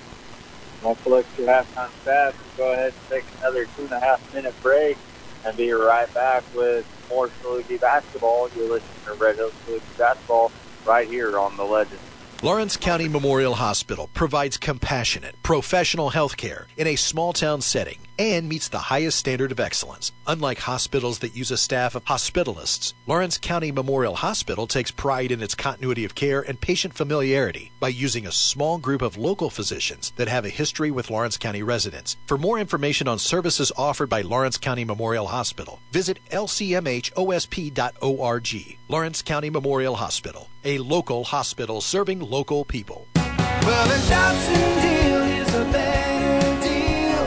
We'll select your halftime stats. We'll go ahead and take another two and a half minute break and be right back with more Saluki basketball. You're listening to Red Hills Saluki basketball right here on The Legend. Lawrence County Memorial Hospital provides compassionate, professional health care in a small-town setting and meets the highest standard of excellence. Unlike hospitals that use a staff of hospitalists, Lawrence County Memorial Hospital takes pride in its continuity of care and patient familiarity by using a small group of local physicians that have a history with Lawrence County residents. For more information on services offered by Lawrence County Memorial Hospital, visit L C M H O S P dot org. Lawrence County Memorial Hospital, a local hospital serving local people. Well, the Dobson deal is a better deal.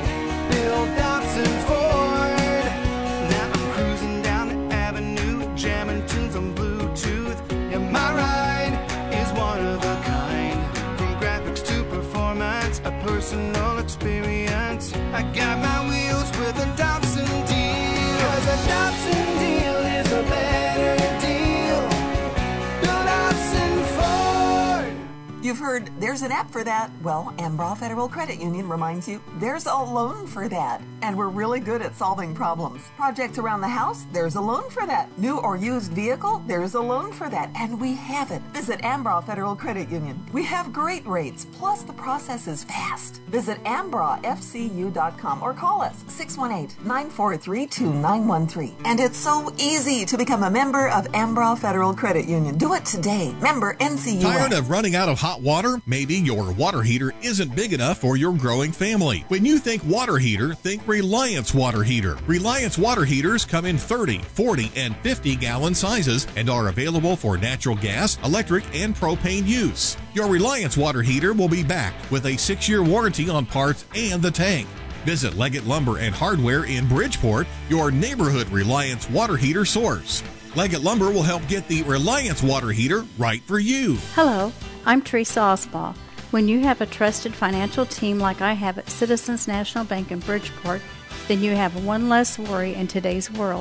Bill Dobson Ford. Now I'm cruising down the avenue, jamming tunes on Bluetooth. Yeah, my ride is one of a kind. From graphics to performance, a personal experience. I got my wheels with a Dobson deal. 'Cause a Dobson deal is a better deal. Bill Dobson Ford. You've heard there's an app for that. Well, Ambraw Federal Credit Union reminds you there's a loan for that. And we're really good at solving problems. Projects around the house, there's a loan for that. New or used vehicle, there's a loan for that. And we have it. Visit Ambraw Federal Credit Union. We have great rates, plus the process is fast. Visit Ambraw F C U dot com or call us six one eight, nine four three, two nine one three. And it's so easy to become a member of Ambraw Federal Credit Union. Do it today. Member N C U A. Tired of running out of hot water? Maybe your water heater isn't big enough for your growing family. When you think water heater, think Reliance Water Heater. Reliance Water Heaters come in thirty, forty, and fifty gallon sizes and are available for natural gas, electric, and propane use. Your Reliance Water Heater will be backed with a six-year warranty on parts and the tank. Visit Leggett Lumber and Hardware in Bridgeport, your neighborhood Reliance Water Heater source. Leggett Lumber will help get the Reliance Water Heater right for you. Hello, I'm Teresa Osbaugh. When you have a trusted financial team like I have at Citizens National Bank in Bridgeport, then you have one less worry in today's world.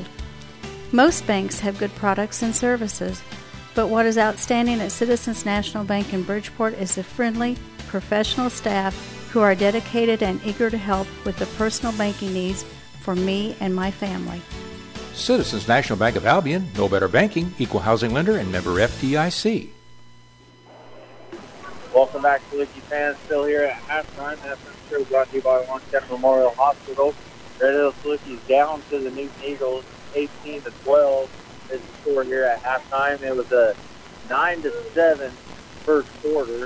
Most banks have good products and services, but what is outstanding at Citizens National Bank in Bridgeport is the friendly, professional staff who are dedicated and eager to help with the personal banking needs for me and my family. Citizens National Bank of Albion, no better banking, equal housing lender, and member F D I C. Welcome back, Saluki fans. Still here at halftime. Halftime show brought to you by Lawrence County Memorial Hospital. Red Hill Salukis down to the Newton Eagles, eighteen to twelve is the score here at halftime. It was a nine to seven first quarter.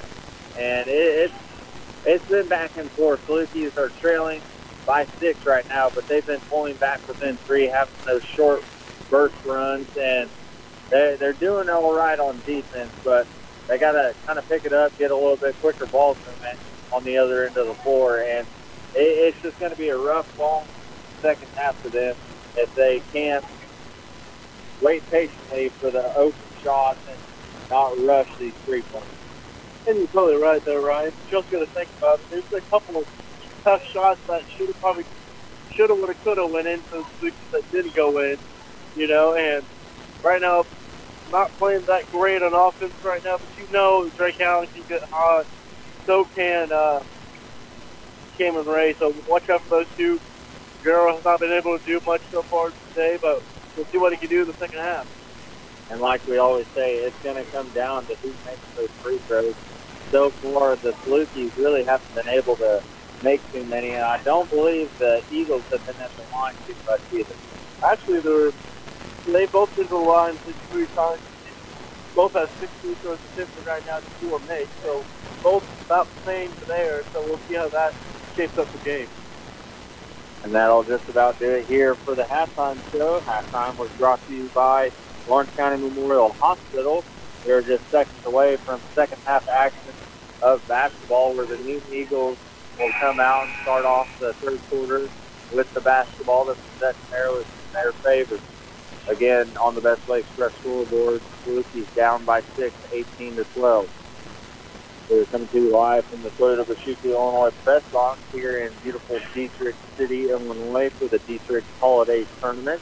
and it, it's it's been back and forth. Salukis are trailing by six right now, but they've been pulling back within three, having those short burst runs, and they're, they're doing all right on defense, but they got to kind of pick it up, get a little bit quicker ball movement on the other end of the floor, and it, it's just going to be a rough, long second half for them if they can't wait patiently for the open shots and not rush these three points. And you're totally right there, Ryan. Just got to think about it. There's a couple of tough shots that should have probably should have, would have, could have went in, so that didn't go in, you know. And right now, not playing that great on offense right now, but you know Drake Allen can get hot. So can uh, Cameron Ray. So watch out for those two. Guerrero has not been able to do much so far today, but we'll see what he can do in the second half. And like we always say, it's going to come down to who makes those free throws. So far, the Salukis really haven't been able to make too many, and I don't believe the Eagles have been at the line too much either. Actually, they're, they both been to the line six three times. Both have six free throws attempted right now to four made, so both about the same there, so we'll see how that shapes up the game. And that'll just about do it here for the halftime show. Halftime was brought to you by Lawrence County Memorial Hospital. They're just seconds away from second half action of basketball, where the Newton Eagles will come out and start off the third quarter with the basketball. The possession arrow is in their favor. Again, on the Best Way Express scoreboard, Salukis down by six, eighteen to twelve. We're coming to you live from the Toyota Bashuki, Illinois press box here in beautiful Dietrich City, Illinois, for the Dietrich Holiday Tournament.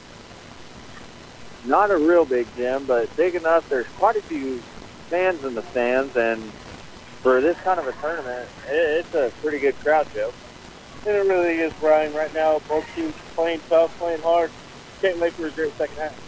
Not a real big gym, but big enough. There's quite a few fans in the stands, and for this kind of a tournament, it's a pretty good crowd, Joe. And it really is, Brian. Right now, both teams playing tough, playing hard. Can't wait for a great second half.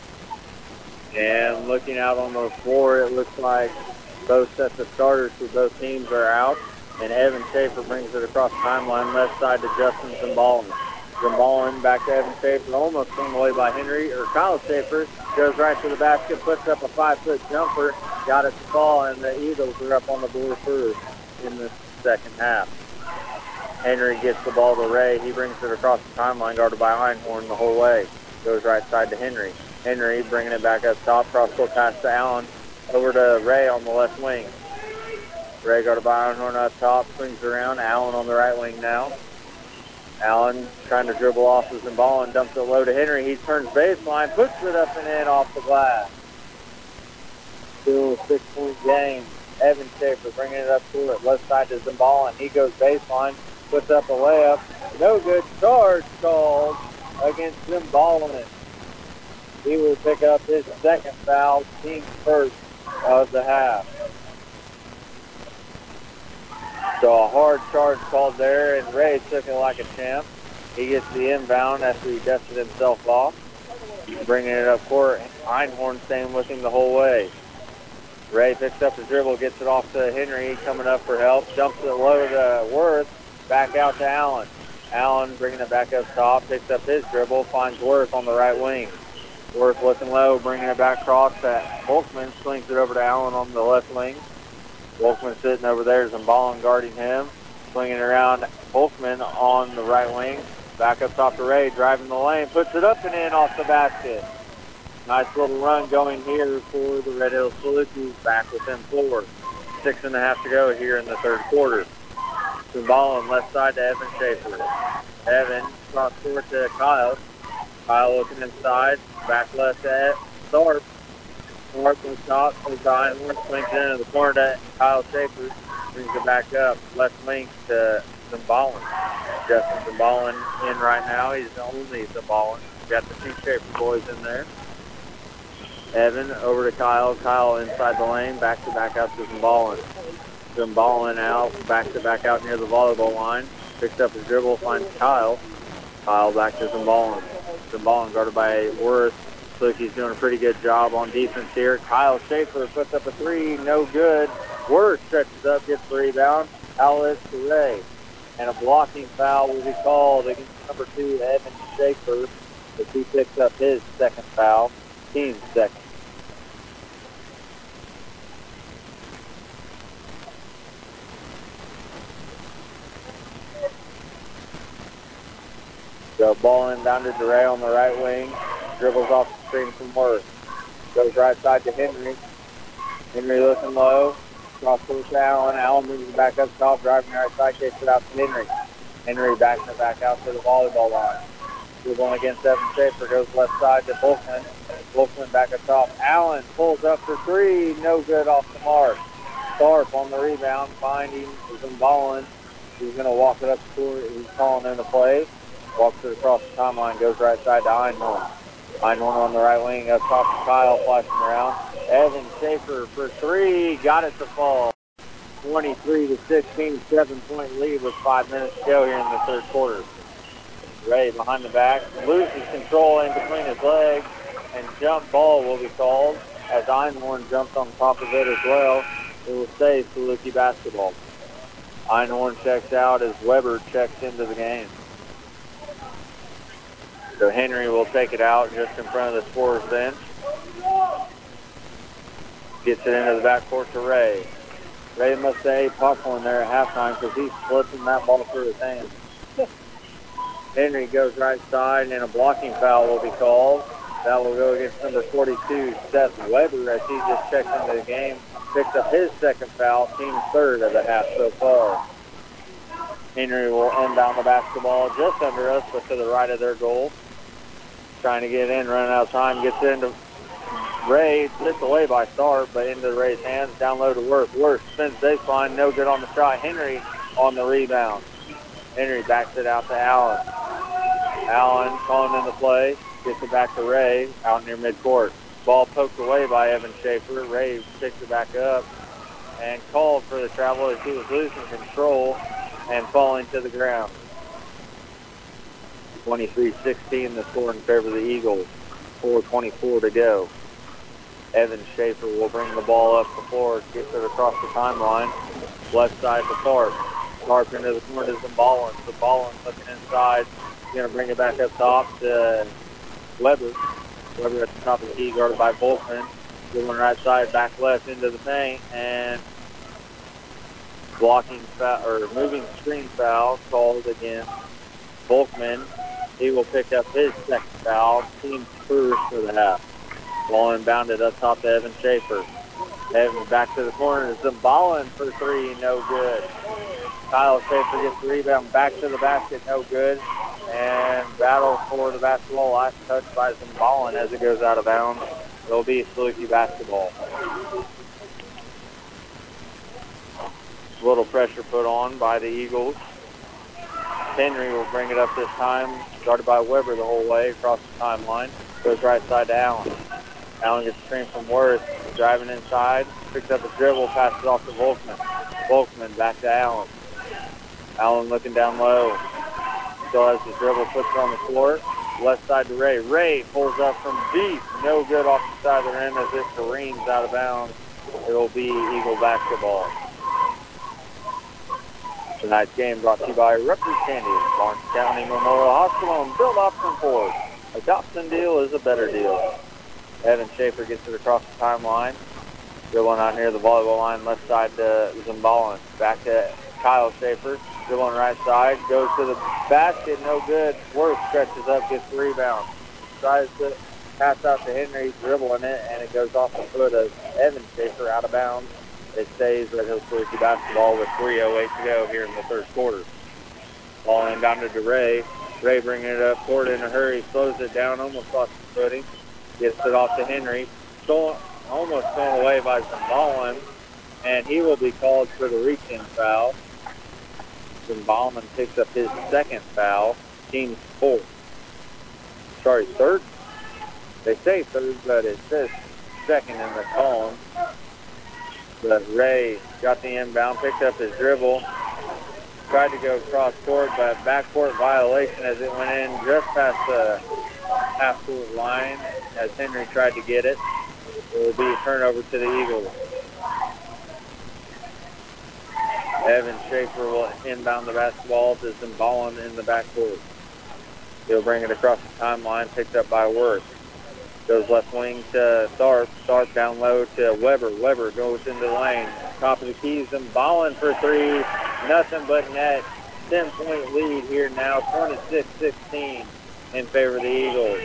And looking out on the floor, it looks like both sets of starters for both teams are out. And Evan Schaefer brings it across the timeline, left side to Justin Zimbalin. Zimbalin back to Evan Schaefer, almost thrown away by Henry, or Kyle Schaefer, goes right to the basket, puts up a five-foot jumper, got it to fall, and the Eagles are up on the board first in the second half. Henry gets the ball to Ray. He brings it across the timeline, guarded by Einhorn the whole way. Goes right side to Henry. Henry bringing it back up top, cross-court pass to Allen, over to Ray on the left wing. Ray guarded by Einhorn up top, swings around. Allen on the right wing now. Allen trying to dribble off his ball and dumps it low to Henry. He turns baseline, puts it up and in off the glass. Still a six-point game. Evan Schaefer bringing it up to it, left side to Zimbalin. He goes baseline, puts up a layup. No good. Charge called against Zimbalin. He will pick up his second foul, team first of the half. So a hard charge called there, and Ray took it like a champ. He gets the inbound after he dusted himself off. Bringing it up court. Einhorn staying with him the whole way. Ray picks up the dribble, gets it off to Henry, coming up for help. Dumps it low to Worth, back out to Allen. Allen bringing it back up top, picks up his dribble, finds Worth on the right wing. Worth looking low, bringing it back across to Volkman, swings it over to Allen on the left wing. Volkman sitting over there, Zimbalin guarding him, swinging around Volkman on the right wing. Back up top to Ray, driving the lane, puts it up and in off the basket. Nice little run going here for the Red Hills Salukis, back within four. Six and a half to go here in the third quarter. Zimbalin left side to Evan Schaefer. Evan cross court to Kyle. Kyle looking inside, back left to Thorpe. Thorpe on top, goes behind, swings into the corner to Kyle Schaefer, brings it back up, left wing to Zimbalin. Justin Zimbalin in right now. He's the only Zimbalin. Got the two Schaefer boys in there. Evan over to Kyle. Kyle inside the lane, back to back out to Zimbalin. Zimbalin out, back to back out near the volleyball line. Picks up his dribble, finds Kyle. Kyle back to Zimbalin. Zimbalin guarded by Worth. Salukis doing a pretty good job on defense here. Kyle Schaefer puts up a three, no good. Worth stretches up, gets the rebound. Outlet to Ray. And a blocking foul will be called against number two, Evan Schaefer, as he picks up his second foul, team's second. So ball in down to DeRay on the right wing. Dribbles off the screen from Worth. Goes right side to Henry. Henry looking low. Cross court to Allen. Allen moves it back up top, driving right side, kicks it out to Henry. Henry backing it back out to the volleyball line. Dribbling against Evan Schaefer, goes left side to Volkman. Volkman back up top. Allen pulls up for three, no good off the mark. Tharp on the rebound, finding Zimbalin. He's going to walk it up the court. He's calling in the play. Walks it across the timeline, goes right side to Einhorn. Einhorn on the right wing, up top to Kyle, flashing around. Evan Schaefer for three, got it to fall. twenty-three to sixteen, seven-point lead with five minutes to go here in the third quarter. Ray behind the back, loses control in between his legs, and jump ball will be called as Einhorn jumps on top of it as well. It will stay Saluki basketball. Einhorn checks out as Weber checks into the game. So Henry will take it out just in front of the scorer's bench. Gets it into the backcourt to Ray. Ray must say puckling there at halftime because he's slipping that ball through his hands. Henry goes right side, and a blocking foul will be called. That will go against number forty-two, Seth Weber, as he just checked into the game. Picks up his second foul, team's third of the half so far. Henry will inbound the basketball just under us, but to the right of their goal. Trying to get in, running out of time, gets into Ray, slipped away by Tharp, but into Ray's hands, down low to Worth. Worth spins baseline, no good on the shot. Henry on the rebound. Henry backs it out to Allen. Allen calling in the play, gets it back to Ray out near midcourt. Ball poked away by Evan Schaefer. Ray picks it back up and called for the travel as he was losing control and falling to the ground. twenty-three sixteen, the score in favor of the Eagles. four twenty-four to go. Evan Schaefer will bring the ball up the floor, gets it across the timeline. Left side to Tharp. Tharp into the corner to Zimbalin. Zimbalin looking inside. He's going to bring it back up top to Weber. Weber at the top of the key, guarded by Volkman. Going right side, back left into the paint, and blocking foul, or moving screen foul called against Volkman. He will pick up his second foul, team first for the half. Ball inbounded up top to Evan Schaefer. Evan back to the corner. Zimbalin for three, no good. Kyle Schaefer gets the rebound back to the basket, no good. And battle for the basketball, last touch by Zimbalin as it goes out of bounds. It'll be Saluki basketball. A little pressure put on by the Eagles. Henry will bring it up this time, guarded by Weber the whole way across the timeline. Goes right side to Allen. Allen gets the screen from Worth, driving inside, picks up a dribble, passes off to Volkman. Volkman back to Allen. Allen looking down low. Still has his dribble, puts it on the floor. Left side to Ray. Ray pulls up from deep. No good off the side of the rim as it careens out of bounds. It will be Eagle basketball. Tonight's game brought to you by Rutgers Candy, Lawrence County Memorial Hospital, and Build Option Ford. A Dobson deal is a better deal. Evan Schaefer gets it across the timeline. Dribbling out near the volleyball line, left side to Zimbalin. Back to Kyle Schaefer. Dribbling right side, goes to the basket, no good. Worth stretches up, gets the rebound. Tries to pass out to Henry, dribbling it, and it goes off the foot of Evan Schaefer out of bounds. It stays Red Hills Saluki basketball with three oh eight to go here in the third quarter. Ball in down to DeRay. Ray bringing it up court in a hurry, slows it down, almost lost the footing. Gets it off to Henry. Stolen, almost thrown away by Zimbalin, and he will be called for the reach-in foul. Zimbalin picks up his second foul, team's fourth. Sorry, third? They say third, but it says second in the column. But Ray got the inbound, picked up his dribble, tried to go cross court, but backcourt violation as it went in just past the half-court line as Henry tried to get it. It will be a turnover to the Eagles. Evan Schaefer will inbound the basketball to Zimbalin in the backcourt. He'll bring it across the timeline, picked up by Worth. Goes left wing to Tharp. Tharp down low to Weber. Weber goes into the lane. Top of the keys, Zimbalin for three. Nothing but net. ten-point lead here now, twenty-six sixteen. in favor of the Eagles.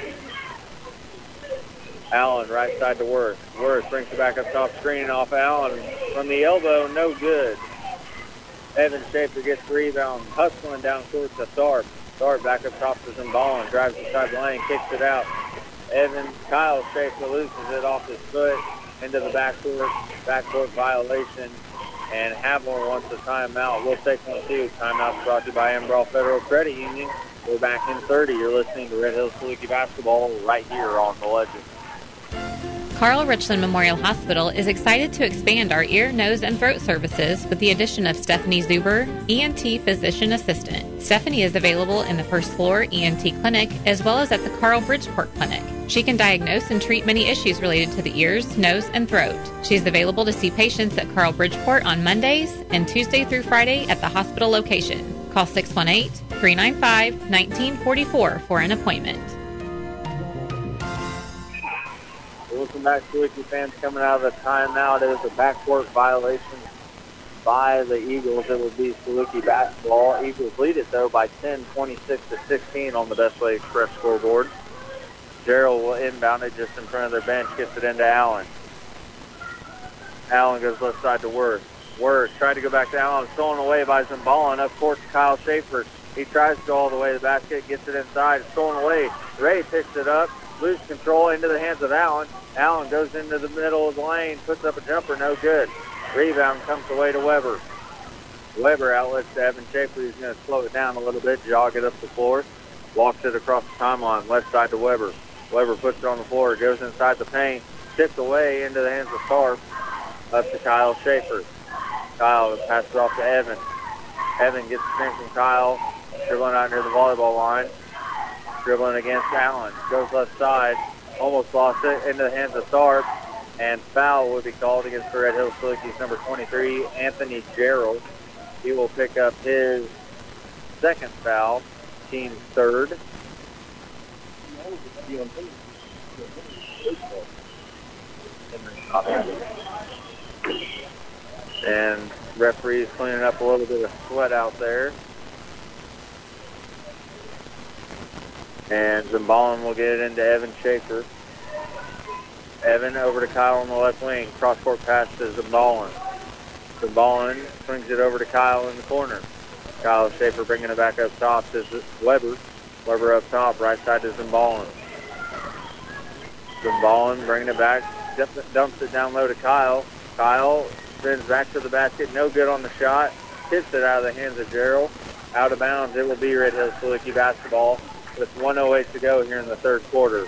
Allen, right side to Worth. Worth brings it back up top, screening off Allen from the elbow, no good. Evan Schaefer gets the rebound, hustling down court to Tharp. Tharp back up top to Zimbalin, drives inside the lane, kicks it out. Evan, Kyle Schaefer loses it off his foot into the backcourt, backcourt violation, and Haviland wants a timeout. We'll take one too. Timeout brought to you by Ambrose Federal Credit Union. We're back in thirty. You're listening to Red Hills Saluki basketball right here on The Legend. Carl Richland Memorial Hospital is excited to expand our ear, nose, and throat services with the addition of Stephanie Zuber, E N T Physician Assistant. Stephanie is available in the first floor E N T clinic as well as at the Carl Bridgeport Clinic. She can diagnose and treat many issues related to the ears, nose, and throat. She is available to see patients at Carl Bridgeport on Mondays and Tuesday through Friday at the hospital location. Call six one eight, three nine five, one nine four four for an appointment. Welcome back, Saluki fans. Coming out of the timeout, it was a backcourt violation by the Eagles. It would be Saluki basketball. Eagles lead it, though, by ten, twenty-six to sixteen on the Best Way Express scoreboard. Gerald will inbound it just in front of their bench, gets it into Allen. Allen goes left side to Worth. Worth tried to go back to Allen, stolen away by Zimbalin. Up court to Kyle Schaefer. He tries to go all the way to the basket, gets it inside, stolen away. Ray picks it up, loses control into the hands of Allen. Allen goes into the middle of the lane, puts up a jumper, no good. Rebound comes away to Weber. Weber outlets to Evan Schaefer. He's going to slow it down a little bit, jog it up the floor, walks it across the timeline, left side to Weber. Weber puts it on the floor, goes inside the paint, tipped away into the hands of Tharp, up to Kyle Schaefer. Kyle passes off to Evan. Evan gets the screen from Kyle, dribbling out near the volleyball line, dribbling against Allen. Goes left side, almost lost it into the hands of Tharp, and foul would be called against the Red Hills Salukis number twenty-three, Anthony Gerald. He will pick up his second foul, team's third. And referee's cleaning up a little bit of sweat out there. And Zimbalin will get it into Evan Schaefer. Evan over to Kyle on the left wing. Cross-court pass to Zimbalin. Zimbalin swings it over to Kyle in the corner. Kyle Schaefer bringing it back up top to Weber. Weber up top, right side to Zimbalin. Zimbalin bringing it back, dumps it down low to Kyle. Kyle spins back to the basket, no good on the shot. Tips it out of the hands of Gerald. Out of bounds, it will be Red Hills Saluki basketball with one oh eight to go here in the third quarter.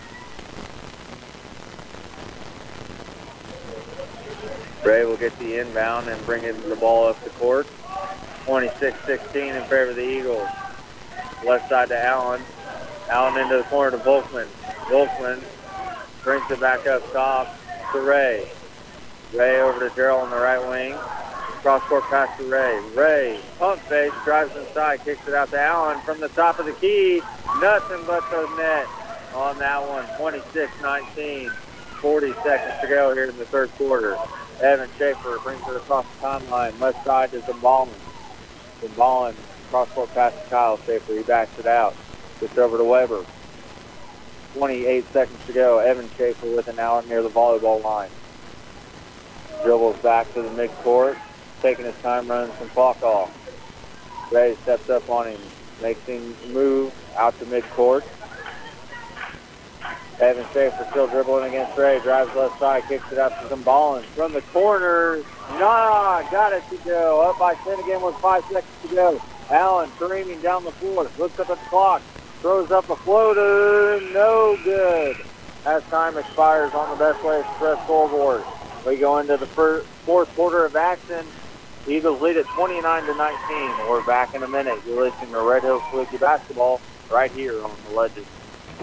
Ray will get the inbound and bring it the ball up the court. twenty-six sixteen in favor of the Eagles. Left side to Allen. Allen into the corner to Volkman. Volkman brings it back up top to Ray. Ray over to Gerald on the right wing. Cross-court pass to Ray. Ray, pump fake, drives inside, kicks it out to Allen from the top of the key. Nothing but the net on that one. twenty-six nineteen. forty seconds to go here in the third quarter. Evan Schaefer brings it across the timeline. Left side to Zimbalin. Zimbalin, cross-court pass to Kyle Schaefer. He backs it out. Gets over to Weber. twenty-eight seconds to go. Evan Schaefer with an out near the volleyball line. Dribbles back to the midcourt. Taking his time, running some clock off. Ray steps up on him. Makes him move out to midcourt. Evan Schaefer still dribbling against Ray. Drives left side, kicks it out to Zimbalin. From the corner, nah, got it to go. Up by ten again with five seconds to go. Allen careening down the floor. Looks up at the clock. Throws up a floater. No good. As time expires on the Best Way Express scoreboard. We go into the first, fourth quarter of action. The Eagles lead at twenty-nine to nineteen. We're back in a minute. You're listening to Red Hills Saluki basketball right here on The Legend.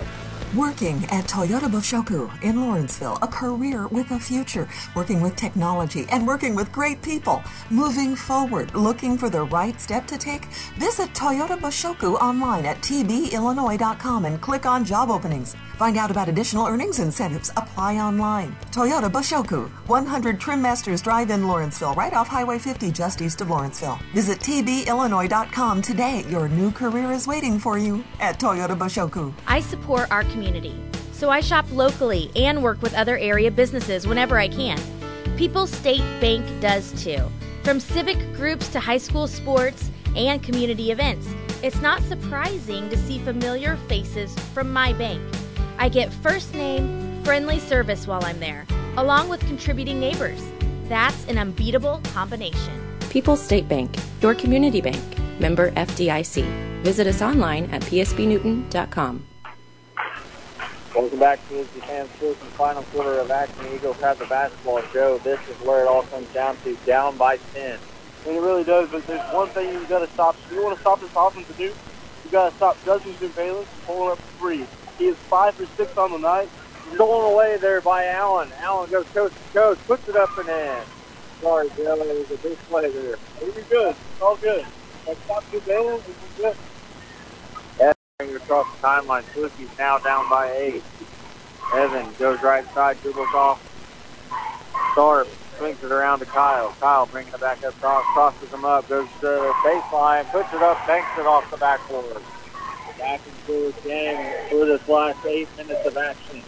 Working at Toyota Boshoku in Lawrenceville, a career with a future, working with technology and working with great people, moving forward, looking for the right step to take? Visit Toyota Boshoku online at t b illinois dot com and click on job openings. Find out about additional earnings incentives. Apply online. Toyota Boshoku, one hundred Trim Masters Drive in Lawrenceville, right off Highway fifty just east of Lawrenceville. Visit t b illinois dot com today. Your new career is waiting for you at Toyota Boshoku. I support our community, so I shop locally and work with other area businesses whenever I can. People's State Bank does too. From civic groups to high school sports and community events, it's not surprising to see familiar faces from my bank. I get first name, friendly service while I'm there, along with contributing neighbors. That's an unbeatable combination. People's State Bank, your community bank. Member F D I C. Visit us online at p s b newton dot com. Welcome back to the fans' in the final quarter of action. Eagles have the basketball. Joe, this is where it all comes down to, down by ten. And it really does, but there's one thing you've got to stop. If you want to stop this offense to do, you've got to stop Justin Bayless from pulling up three. He is five for six on the night. Stolen away there by Allen. Allen goes coast to coast, puts it up and in. Sorry, Joe, it was a big play there. It'll be good. It's all good. Like stop Bayless, it'll be good. Evan across the timeline. Salukis now down by eight. Evan goes right side, dribbles off. Tharp swings it around to Kyle. Kyle bringing it back up top, crosses him up, goes to the baseline, puts it up, banks it off the backboard. Back and forth game for this last eight minutes of action.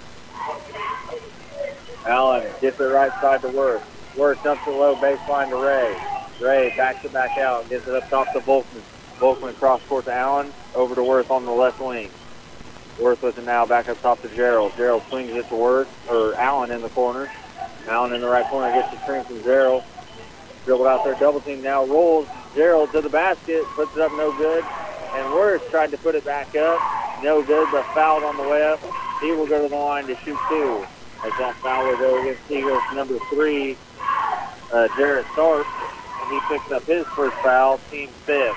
Allen gets it right side to Worth. Worth dumps it low, baseline to Ray. Ray backs it back out, gets it up top to Volkman. Volkman cross court to Allen, over to Worth on the left wing. Worth with it now back up top to Gerald. Gerald swings it to Worth, or Allen in the corner. Allen in the right corner gets the screen from Gerald. Dribbled out there, double team now, rolls Gerald to the basket, puts it up no good. And Worth tried to put it back up, no good, but fouled on the way up. He will go to the line to shoot two. As that foul will go against Eagles number three, uh, Jarrett Tharp. And he picks up his first foul, team fifth.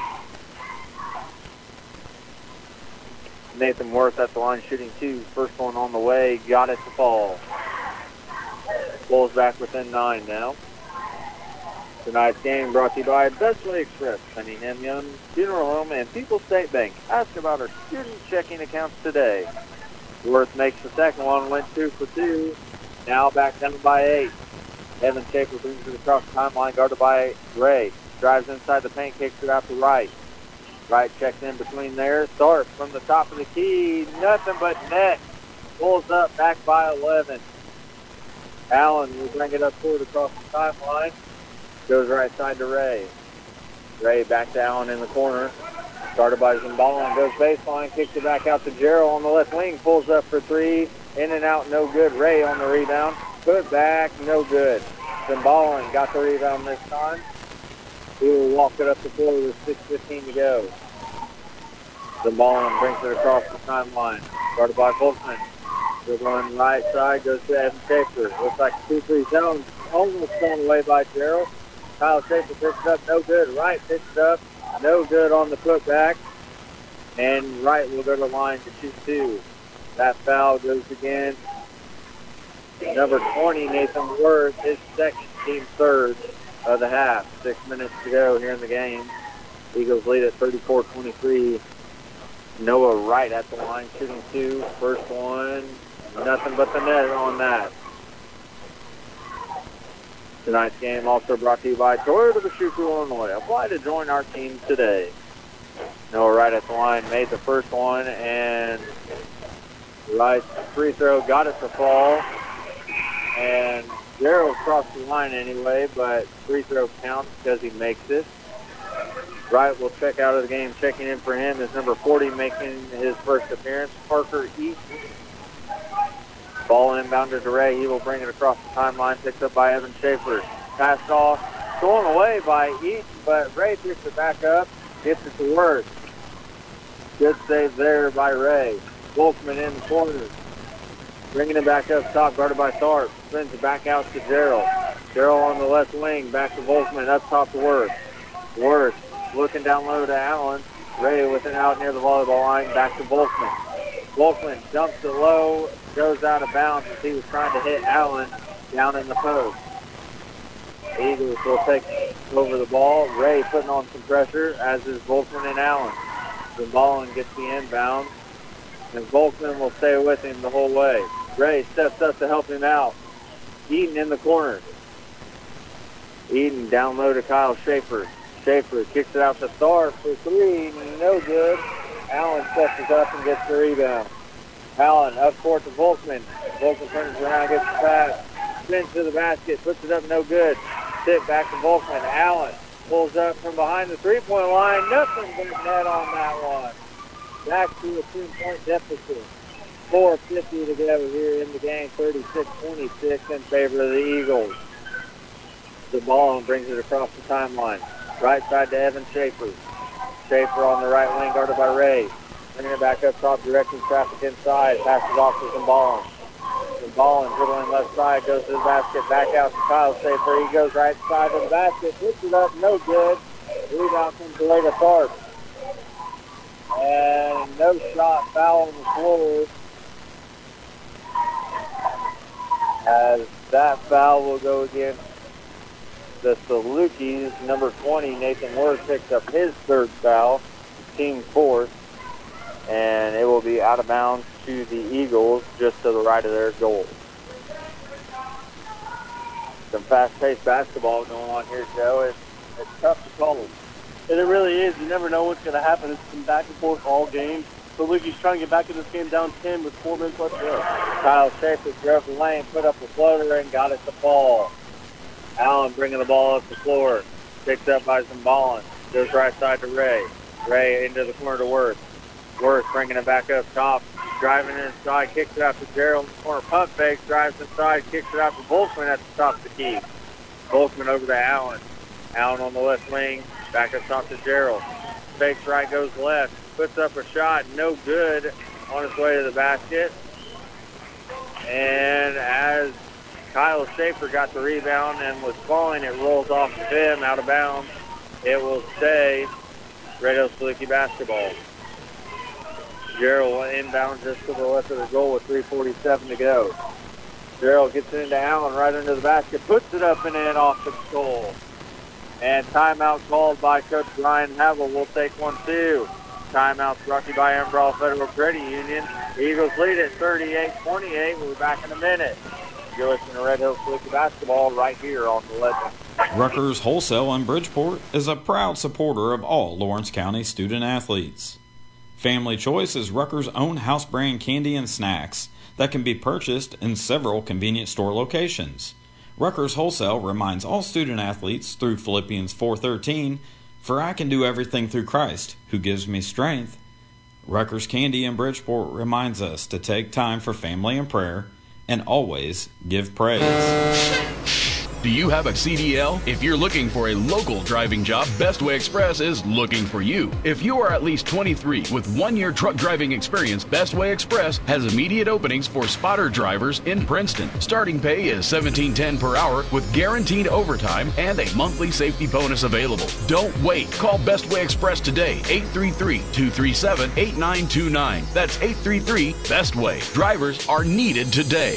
Nathan Worth at the line shooting two. First one on the way, got it to fall. Bulls back within nine now. Tonight's game brought to you by Best Way Express, Cunningham Young Funeral Home, and People's State Bank. Ask about our student checking accounts today. Worth makes the second one, went two for two. Now back down by eight. Evan Schaefer brings it across the timeline, guarded by Ray. Drives inside the paint, kicks it out to Wright. Wright checks in between there. Tharp from the top of the key. Nothing but net. Pulls up, back by eleven. Allen will bring it up forward across the timeline. Goes right side to Ray. Ray back to Allen in the corner. Started by Zimbalin. Goes baseline. Kicks it back out to Gerald on the left wing. Pulls up for three. In and out, no good. Ray on the rebound. Put back, no good. Zimbalin got the rebound this time. He will walk it up the floor with six fifteen to go. Zimbalin brings it across the timeline. Started by Volkman. Dribbling right side, goes to Evan Schaefer. Looks like a two three zone. Almost thrown away by Gerald. Kyle Schaefer picks it up, no good. Wright picks it up, no good on the putback. And Wright will go to the line to shoot two. That foul goes again. Number twenty, Nathan Worth, his second, team third of the half. Six minutes to go here in the game. Eagles lead at thirty-four twenty-three. Noah Wright at the line, shooting two. First one, nothing but the net on that. Tonight's game also brought to you by Toyota Boshoku, Illinois. Apply to join our team today. Noah Wright at the line made the first one, and Wright's free throw got it to fall. And Gerald crossed the line anyway, but free throw counts because he makes it. Wright will check out of the game. Checking in for him is number forty, making his first appearance, Parker Easton. Ball inbounded to Ray. He will bring it across the timeline. Picked up by Evan Schaefer. Passed off. Thrown away by Easton, but Ray picks it back up. Gets it to Worth. Good save there by Ray. Volkman in the corner. Bringing it back up top, guarded by Tharp. Sends it back out to Gerald. Gerald on the left wing. Back to Volkman. Up top to Worth. Worth looking down low to Allen. Ray with it out near the volleyball line. Back to Volkman. Volkman dumps it low, goes out of bounds as he was trying to hit Allen down in the post. Eagles will take over the ball. Ray putting on some pressure, as is Volkman and Allen. The ball gets the inbound, and Volkman will stay with him the whole way. Ray steps up to help him out. Eden in the corner. Eden down low to Kyle Schaefer. Schaefer kicks it out to Thar for three, no good. Allen steps it up and gets the rebound. Allen up court to Volkman. Volkman turns around, gets the pass, spins to the basket, puts it up, no good. Tip back to Volkman. Allen pulls up from behind the three-point line. Nothing but net on that one. Back to a two-point deficit. four fifty to go here in the game, thirty-six twenty-six in favor of the Eagles. The ball and brings it across the timeline. Right side to Evan Schaefer. Schaefer on the right wing, guarded by Ray. Bringing it back up top, directing traffic inside. Passes off to Zimbalin. Zimbalin dribbling left side, goes to the basket, back out to Kyle Schaefer. He goes right side of the basket, puts it up, no good. Rebound from Delata Tharp. And no shot, foul on the floor. As that foul will go against the Salukis. Number twenty, Nathan Ward, picks up his third foul, team fourth, and it will be out of bounds to the Eagles just to the right of their goal. Some fast-paced basketball going on here, Joe. It's, it's tough to call. And it really is. You never know what's going to happen. It's been back and forth all game. So Salukis trying to get back in this game down ten with four minutes left to go. Kyle Schaefer drove the lane, put up a floater, and got it to fall. Allen bringing the ball up the floor. Picked up by Zimbalin. Goes right side to Ray. Ray into the corner to Worth. Worth bringing it back up top. Driving inside, kicks it out to Gerald. Corner pump fake, drives inside, kicks it out to Volkman at the top of the key. Volkman over to Allen. Allen on the left wing. Back up top to Gerald. Fakes right, goes left. Puts up a shot, no good on his way to the basket. And as Kyle Schaefer got the rebound and was falling, it rolls off of him out of bounds. It will stay Red Hill Saluki basketball. Gerald inbound just to the left of the goal with three forty-seven to go. Gerald gets it into Allen right under the basket, puts it up and in off the goal. And timeout called by Coach Brian Havel. We'll take one, two. Timeout brought to you by Embroil Federal Credit Union. Eagles lead at thirty-eight twenty-eight. We'll be back in a minute. You're listening to Red Hill Saluki basketball right here on the Legend. Rutgers Wholesale in Bridgeport is a proud supporter of all Lawrence County student athletes. Family Choice is Rutgers' own house brand candy and snacks that can be purchased in several convenience store locations. Rutgers Wholesale reminds all student athletes through Philippians four thirteen, "For I can do everything through Christ, who gives me strength." Rutgers Candy in Bridgeport reminds us to take time for family and prayer and always give praise. Do you have a C D L? If you're looking for a local driving job, Bestway Express is looking for you. If you are at least twenty-three with one-year truck driving experience, Bestway Express has immediate openings for spotter drivers in Princeton. Starting pay is seventeen ten per hour with guaranteed overtime and a monthly safety bonus available. Don't wait. Call Bestway Express today, eight three three, two three seven, eight nine two nine. That's eight three three, Bestway. Drivers are needed today.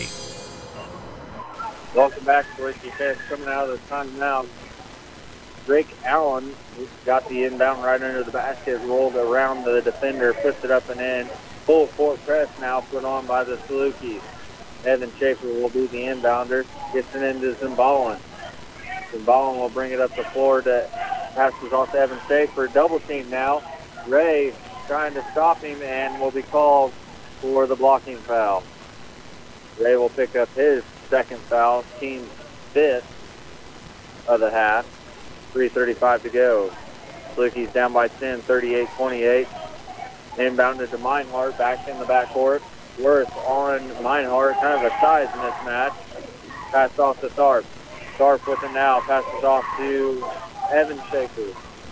Welcome back to Ricky Fish coming out of the timeout. Drake Allen got the inbound right under the basket, rolled around the defender, puts it up and in. Full court press now put on by the Salukis. Evan Schaefer will be the inbounder. Gets it into Zimbalin. Zimbalin will bring it up the floor to passes off to Evan Schaefer. Double team now. Ray trying to stop him and will be called for the blocking foul. Ray will pick up his second foul, team fifth of the half. three thirty-five to go. Salukis down by ten, thirty-eight twenty-eight. Inbounded to Meinhardt, back in the backcourt. Worth on Meinhardt, kind of a size mismatch. Pass off to Tharp. Tharp with it now, passes off to Evan Schaefer.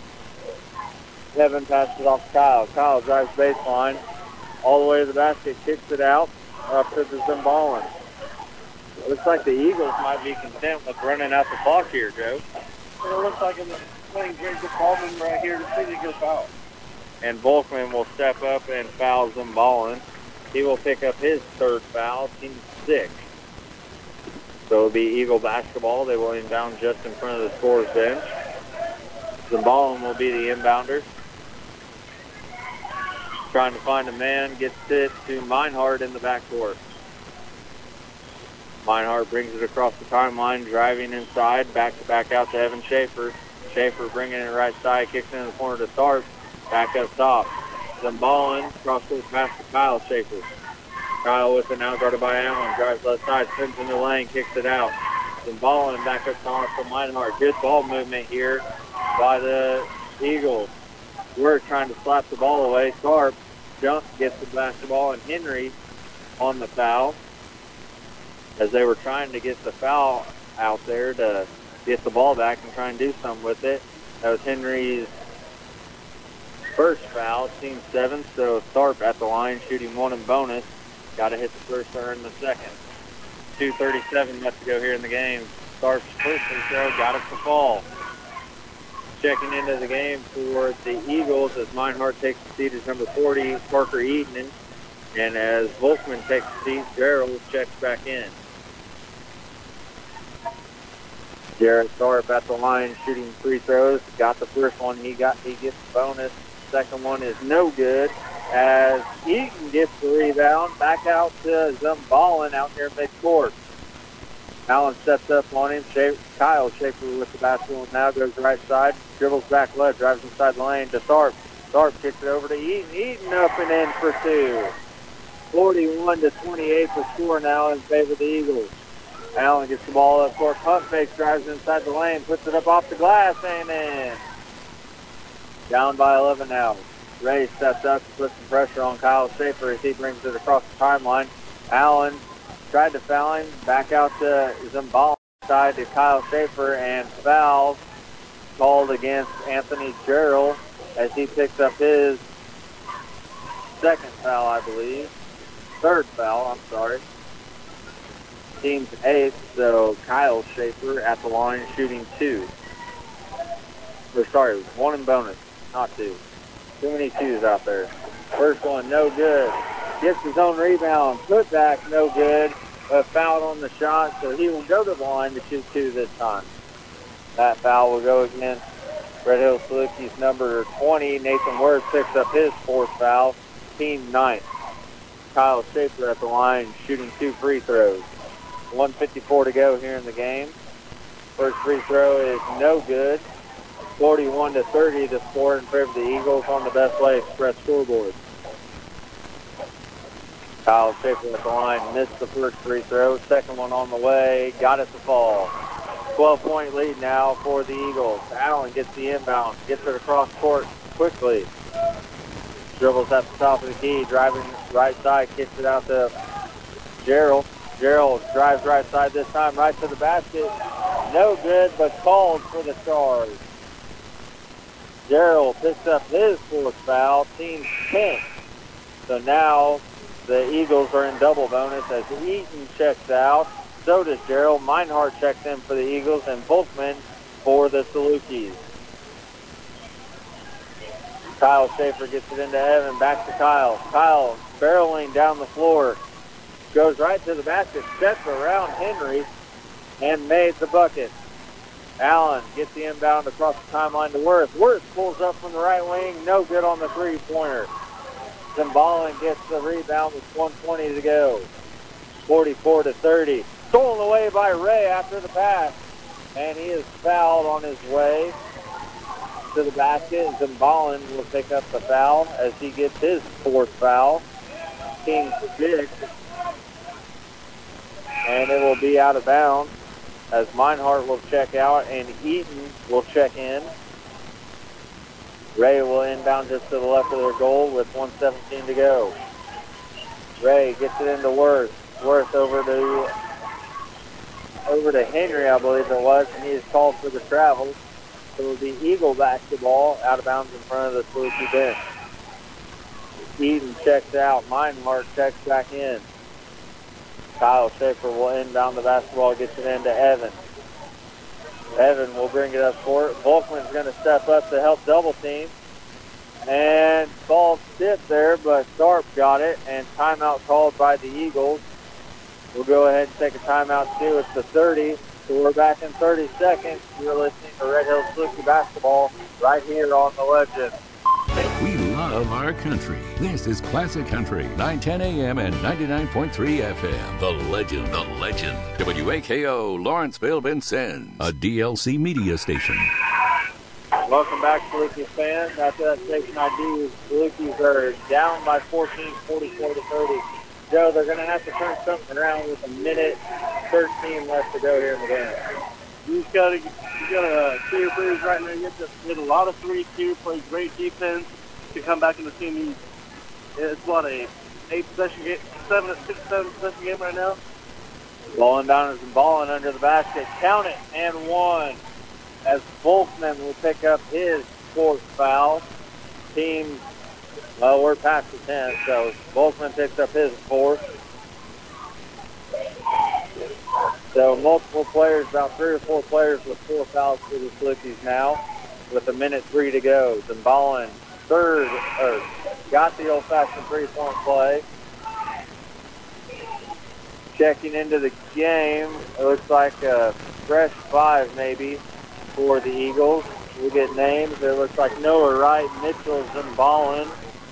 Evan passes off to Kyle. Kyle drives baseline all the way to the basket, kicks it out, up to the Zimbalin. Looks like the Eagles might be content with running out the clock here, Joe. And it looks like they're playing great Ballman right here to see they get a foul. And Volkman will step up and foul Zimbalin. He will pick up his third foul, team six. So it'll be Eagle basketball. They will inbound just in front of the scorer's bench. Zimbalin will be the inbounder. Trying to find a man, gets it to Meinhardt in the backcourt. Meinhardt brings it across the timeline, driving inside, back to back out to Evan Schaefer. Schaefer bringing it right side, kicks it in the corner to Tharp. Back up top. Zimbalin, cross-court pass to Kyle Schaefer. Kyle with it now, guarded by Allen. Drives left side, spins in the lane, kicks it out. Zimbalin back up top for Meinhardt. Good ball movement here by the Eagles. We're trying to slap the ball away. Tharp jump, gets the basketball, and Henry on the foul. As they were trying to get the foul out there to get the ball back and try and do something with it. That was Henry's first foul, team seventh. So Tharp at the line, shooting one in bonus. Got to hit the first or in the second. two thirty-seven left to go here in the game. Tharp's first free throw got it to fall. Checking into the game for the Eagles as Meinhardt takes the seat as number forty, Parker Eden. And as Volkman takes the seat, Gerald checks back in. Jared Tharp at the line shooting free throws. Got the first one. He got. He gets the bonus. Second one is no good as Eaton gets the rebound. Back out to Zimbalin out near midcourt. Allen steps up on him. Schaefer, Kyle Schaefer with the basketball now goes right side. Dribbles back left. Drives inside the lane to Tharp. Tharp kicks it over to Eaton. Eaton up and in for two. forty-one to twenty-eight for score now in favor of the Eagles. Allen gets the ball up court. Pump fakes, drives inside the lane, puts it up off the glass and in. Down by eleven now. Ray steps up to put some pressure on Kyle Schaefer as he brings it across the timeline. Allen tried to foul him. Back out to Zimbalin side to Kyle Schaefer, and foul called against Anthony Gerald as he picks up his second foul, I believe. Third foul, I'm sorry. Team's eighth, so Kyle Schaefer at the line shooting two. Or sorry, one in bonus, not two. Too many twos out there. First one, no good. Gets his own rebound, put back, no good. But fouled on the shot, so he will go to the line to shoot two this time. That foul will go against Red Hill Salukis number twenty. Nathan Worth picks up his fourth foul, team ninth. Kyle Schaefer at the line shooting two free throws. one fifty-four to go here in the game. First free throw is no good. forty-one to thirty to score in favor of the Eagles on the Best Play Express scoreboard. Kyle Schaefer at the line missed the first free throw. Second one on the way. Got it to fall. twelve-point lead now for the Eagles. Allen gets the inbound. Gets it across court quickly. Dribbles at the top of the key. Driving right side. Kicks it out to Gerald. Gerald drives right side this time. Right to the basket. No good, but called for the Stars. Gerald picks up his fourth foul. Team tenth. So now the Eagles are in double bonus as Eaton checks out. So does Gerald. Meinhardt checks in for the Eagles and Volkman for the Salukis. Kyle Schaefer gets it into Evan. Back to Kyle. Kyle barreling down the floor. Goes right to the basket. Steps around Henry and made the bucket. Allen gets the inbound across the timeline to Worth. Worth pulls up from the right wing. No good on the three-pointer. Zimbalin gets the rebound with one twenty to go. forty-four to thirty. Stolen away by Ray after the pass. And he is fouled on his way to the basket. Zimbalin will pick up the foul as he gets his fourth foul. Team six. And it will be out of bounds as Meinhardt will check out and Eaton will check in. Ray will inbound just to the left of their goal with one seventeen to go. Ray gets it into Worth. Worth over to over to Henry, I believe it was, and he is called for the travel. So it will be Eagle basketball out of bounds in front of the Saluki bench. Eden checks out. Meinhardt checks back in. Kyle Schaefer will inbound the basketball, gets it into Evan. Evan will bring it up court. Volkman's going to step up to help double team. And ball stiff there, but Sharp got it, and timeout called by the Eagles. We'll go ahead and take a timeout too. It's the thirty, so we're back in thirty seconds. You're listening to Red Hills Saluki basketball right here on the Legend. We love our country. This is Classic Country, nine ten a.m. and ninety-nine point three F M. The Legend, the Legend. W A K O, Lawrenceville, Vincennes, a D L C media station. Welcome back, Saluki fans. After that station I D, Salukis are down by fourteen, forty-four to thirty. Joe, they're going to have to turn something around with a minute thirteen left to go here in the game. You just got to you got to see your players right now. You have to hit a lot of threes here, play great defense to come back in the team. It's what, a eight possession game, seven, six, seven possession game right now. Balling down and balling under the basket. Count it, and one. As Volkman will pick up his fourth foul. Team, well, we're past the ten, so Volkman picks up his fourth. So multiple players, about three or four players with four fouls for the Salukis now, with a minute three to go. Zimbalin, third, or got the old-fashioned three-point play. Checking into the game, it looks like a fresh five maybe for the Eagles. We get names. It looks like Noah Wright, Mitchell Zimbalin,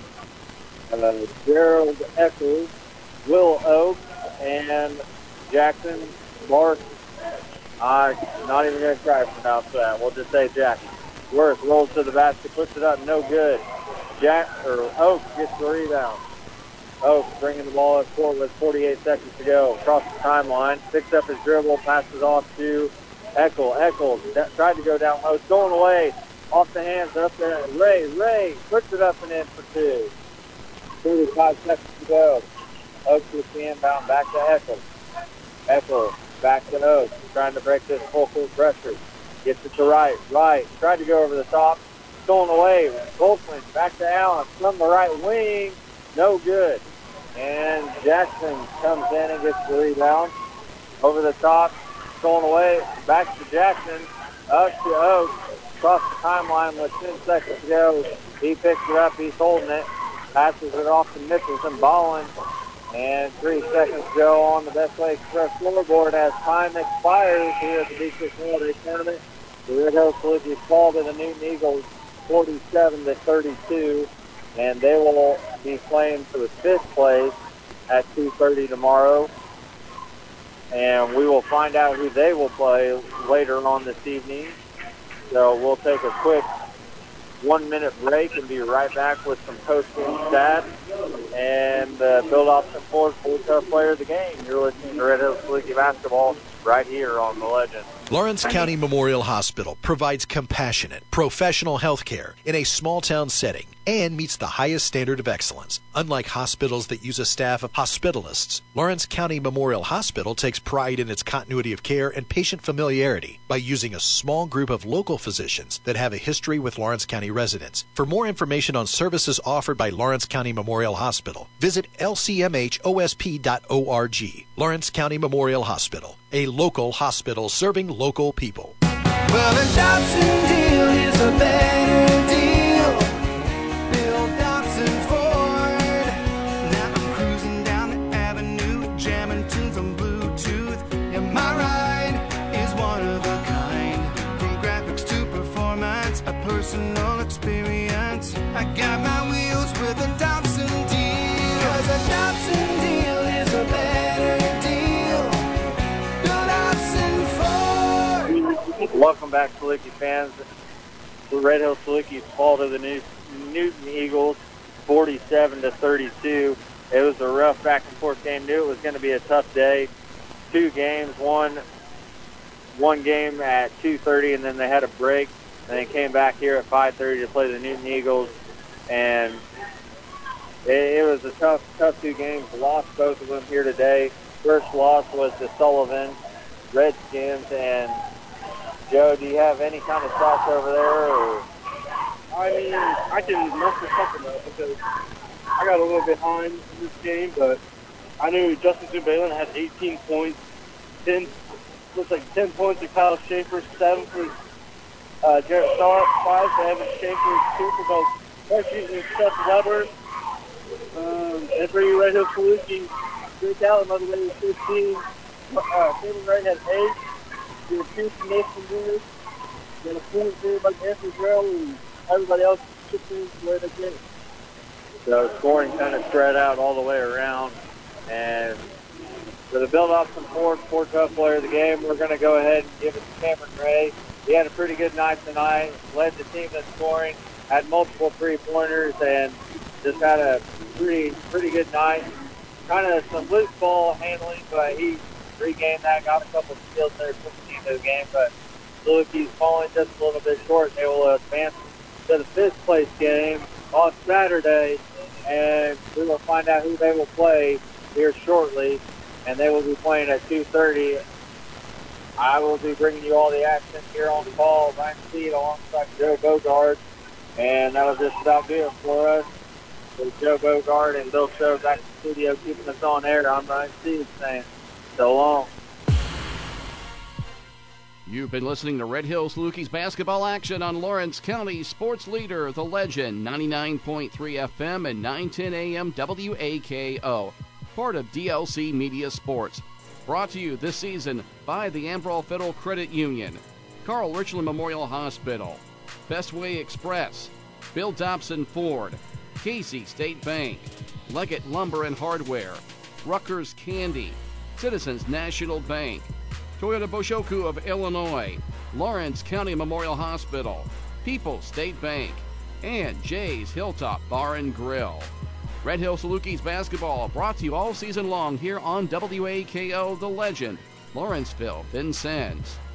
uh, Gerald Eccles, Will Oak, and Jackson Mark. I'm not even going to try to pronounce that. We'll just say Jackson. Worth rolls to the basket, puts it up, no good. Jack or Oak gets the rebound. Oak bringing the ball up court with forty-eight seconds to go. Across the timeline, picks up his dribble, passes off to Eckel. Eckel tried to go down low, it's going away. Off the hands, up there. Ray, Ray puts it up and in for two. thirty-five seconds to go. Oak with the inbound, back to Eckel. Eckel back to Oak, trying to break this full court pressure. Gets it to Wright. Wright tried to go over the top. Going away. Volkman back to Allen from the right wing. No good. And Jackson comes in and gets the rebound. Over the top. Going away. Back to Jackson. Up to Oak. Across the timeline with ten seconds to go. He picks it up. He's holding it. Passes it off to Mitchell Zimbalin. And three seconds to go on the Best Way Express scoreboard as time expires here at the B six Holiday Tournament. The Red Hills Saluki fall to the Newton Eagles forty-seven to thirty-two, and they will be playing for the fifth place at two thirty tomorrow. And we will find out who they will play later on this evening. So we'll take a quick one-minute break and be right back with some post-game stats and uh, build off some forward for the player of the game. You're listening to Red Hills Saluki basketball right here on The Legend. Lawrence County Memorial Hospital provides compassionate, professional health care in a small-town setting and meets the highest standard of excellence. Unlike hospitals that use a staff of hospitalists, Lawrence County Memorial Hospital takes pride in its continuity of care and patient familiarity by using a small group of local physicians that have a history with Lawrence County residents. For more information on services offered by Lawrence County Memorial Hospital, visit L C M H O S P dot org. Lawrence County Memorial Hospital, a local hospital serving local people. Well, the Dobson deal is a better deal. Bill Dobson Ford. Now I'm cruising down the avenue, jamming tunes on Bluetooth. And my ride is one of a kind. From graphics to performance, a personal experience. I got my wheels with a Dobson deal. 'Cause a Dobson deal is a better deal. Bill Dobson Ford. Welcome back, Saluki fans. The Red Hills Salukis fall to the New- Newton Eagles forty-seven to thirty-two. It was a rough back-and-forth game. Knew it was going to be a tough day. Two games, one one game at two thirty, and then they had a break. And they came back here at five thirty to play the Newton Eagles. And it, it was a tough, tough two games. Lost both of them here today. First loss was to Sullivan Redskins. And Joe, do you have any kind of thoughts over there? Or? I mean, I can muster something up because I got a little behind in this game, but I knew Justin Zubalin had eighteen points, ten looks like ten points to Kyle Schaefer, seven for uh, Jarrett Starr, five for Evan Schaefer, two for both First using Seth Weber. Um, and for you, Red Hill Saluki, Drake Allen, by the way, was fifteen. Uh, Cameron Wright had eight. We had two from Nathan Lewis. We had a point there by Anthony Grell, and everybody else chipped in where they did. So scoring kind of spread out all the way around. And for the Bill Dobson Ford Ford Cup player of the game, we're going to go ahead and give it to Cameron Ray. He had a pretty good night tonight, led the team in scoring, had multiple three-pointers, and just had a pretty pretty good night. Kind of some loose ball handling, but he regained that, got a couple of steals there, put the team to the game. But Saluki's falling just a little bit short, and they will advance to the fifth place game on Saturday, and we will find out who they will play here shortly, and they will be playing at two thirty. I will be bringing you all the action here on the call. Ryan Steed alongside Joe Bogard, and that'll just about do it for us. With Joe Bogard and Bill Show back in the studio keeping us on air, I'm Ryan Steed saying so long. You've been listening to Red Hill Salukis basketball action on Lawrence County Sports Leader, The Legend, ninety-nine point three F M and nine ten A M W A K O, part of D L C Media Sports. Brought to you this season by the Ambrol Federal Credit Union, Carl Richland Memorial Hospital, Bestway Express, Bill Dobson Ford, Casey State Bank, Leggett Lumber and Hardware, Rutgers Candy, Citizens National Bank, Toyota Boshoku of Illinois, Lawrence County Memorial Hospital, People's State Bank, and Jay's Hilltop Bar and Grill. Red Hill Salukis basketball brought to you all season long here on W A K O, The Legend, Lawrenceville, Vincennes.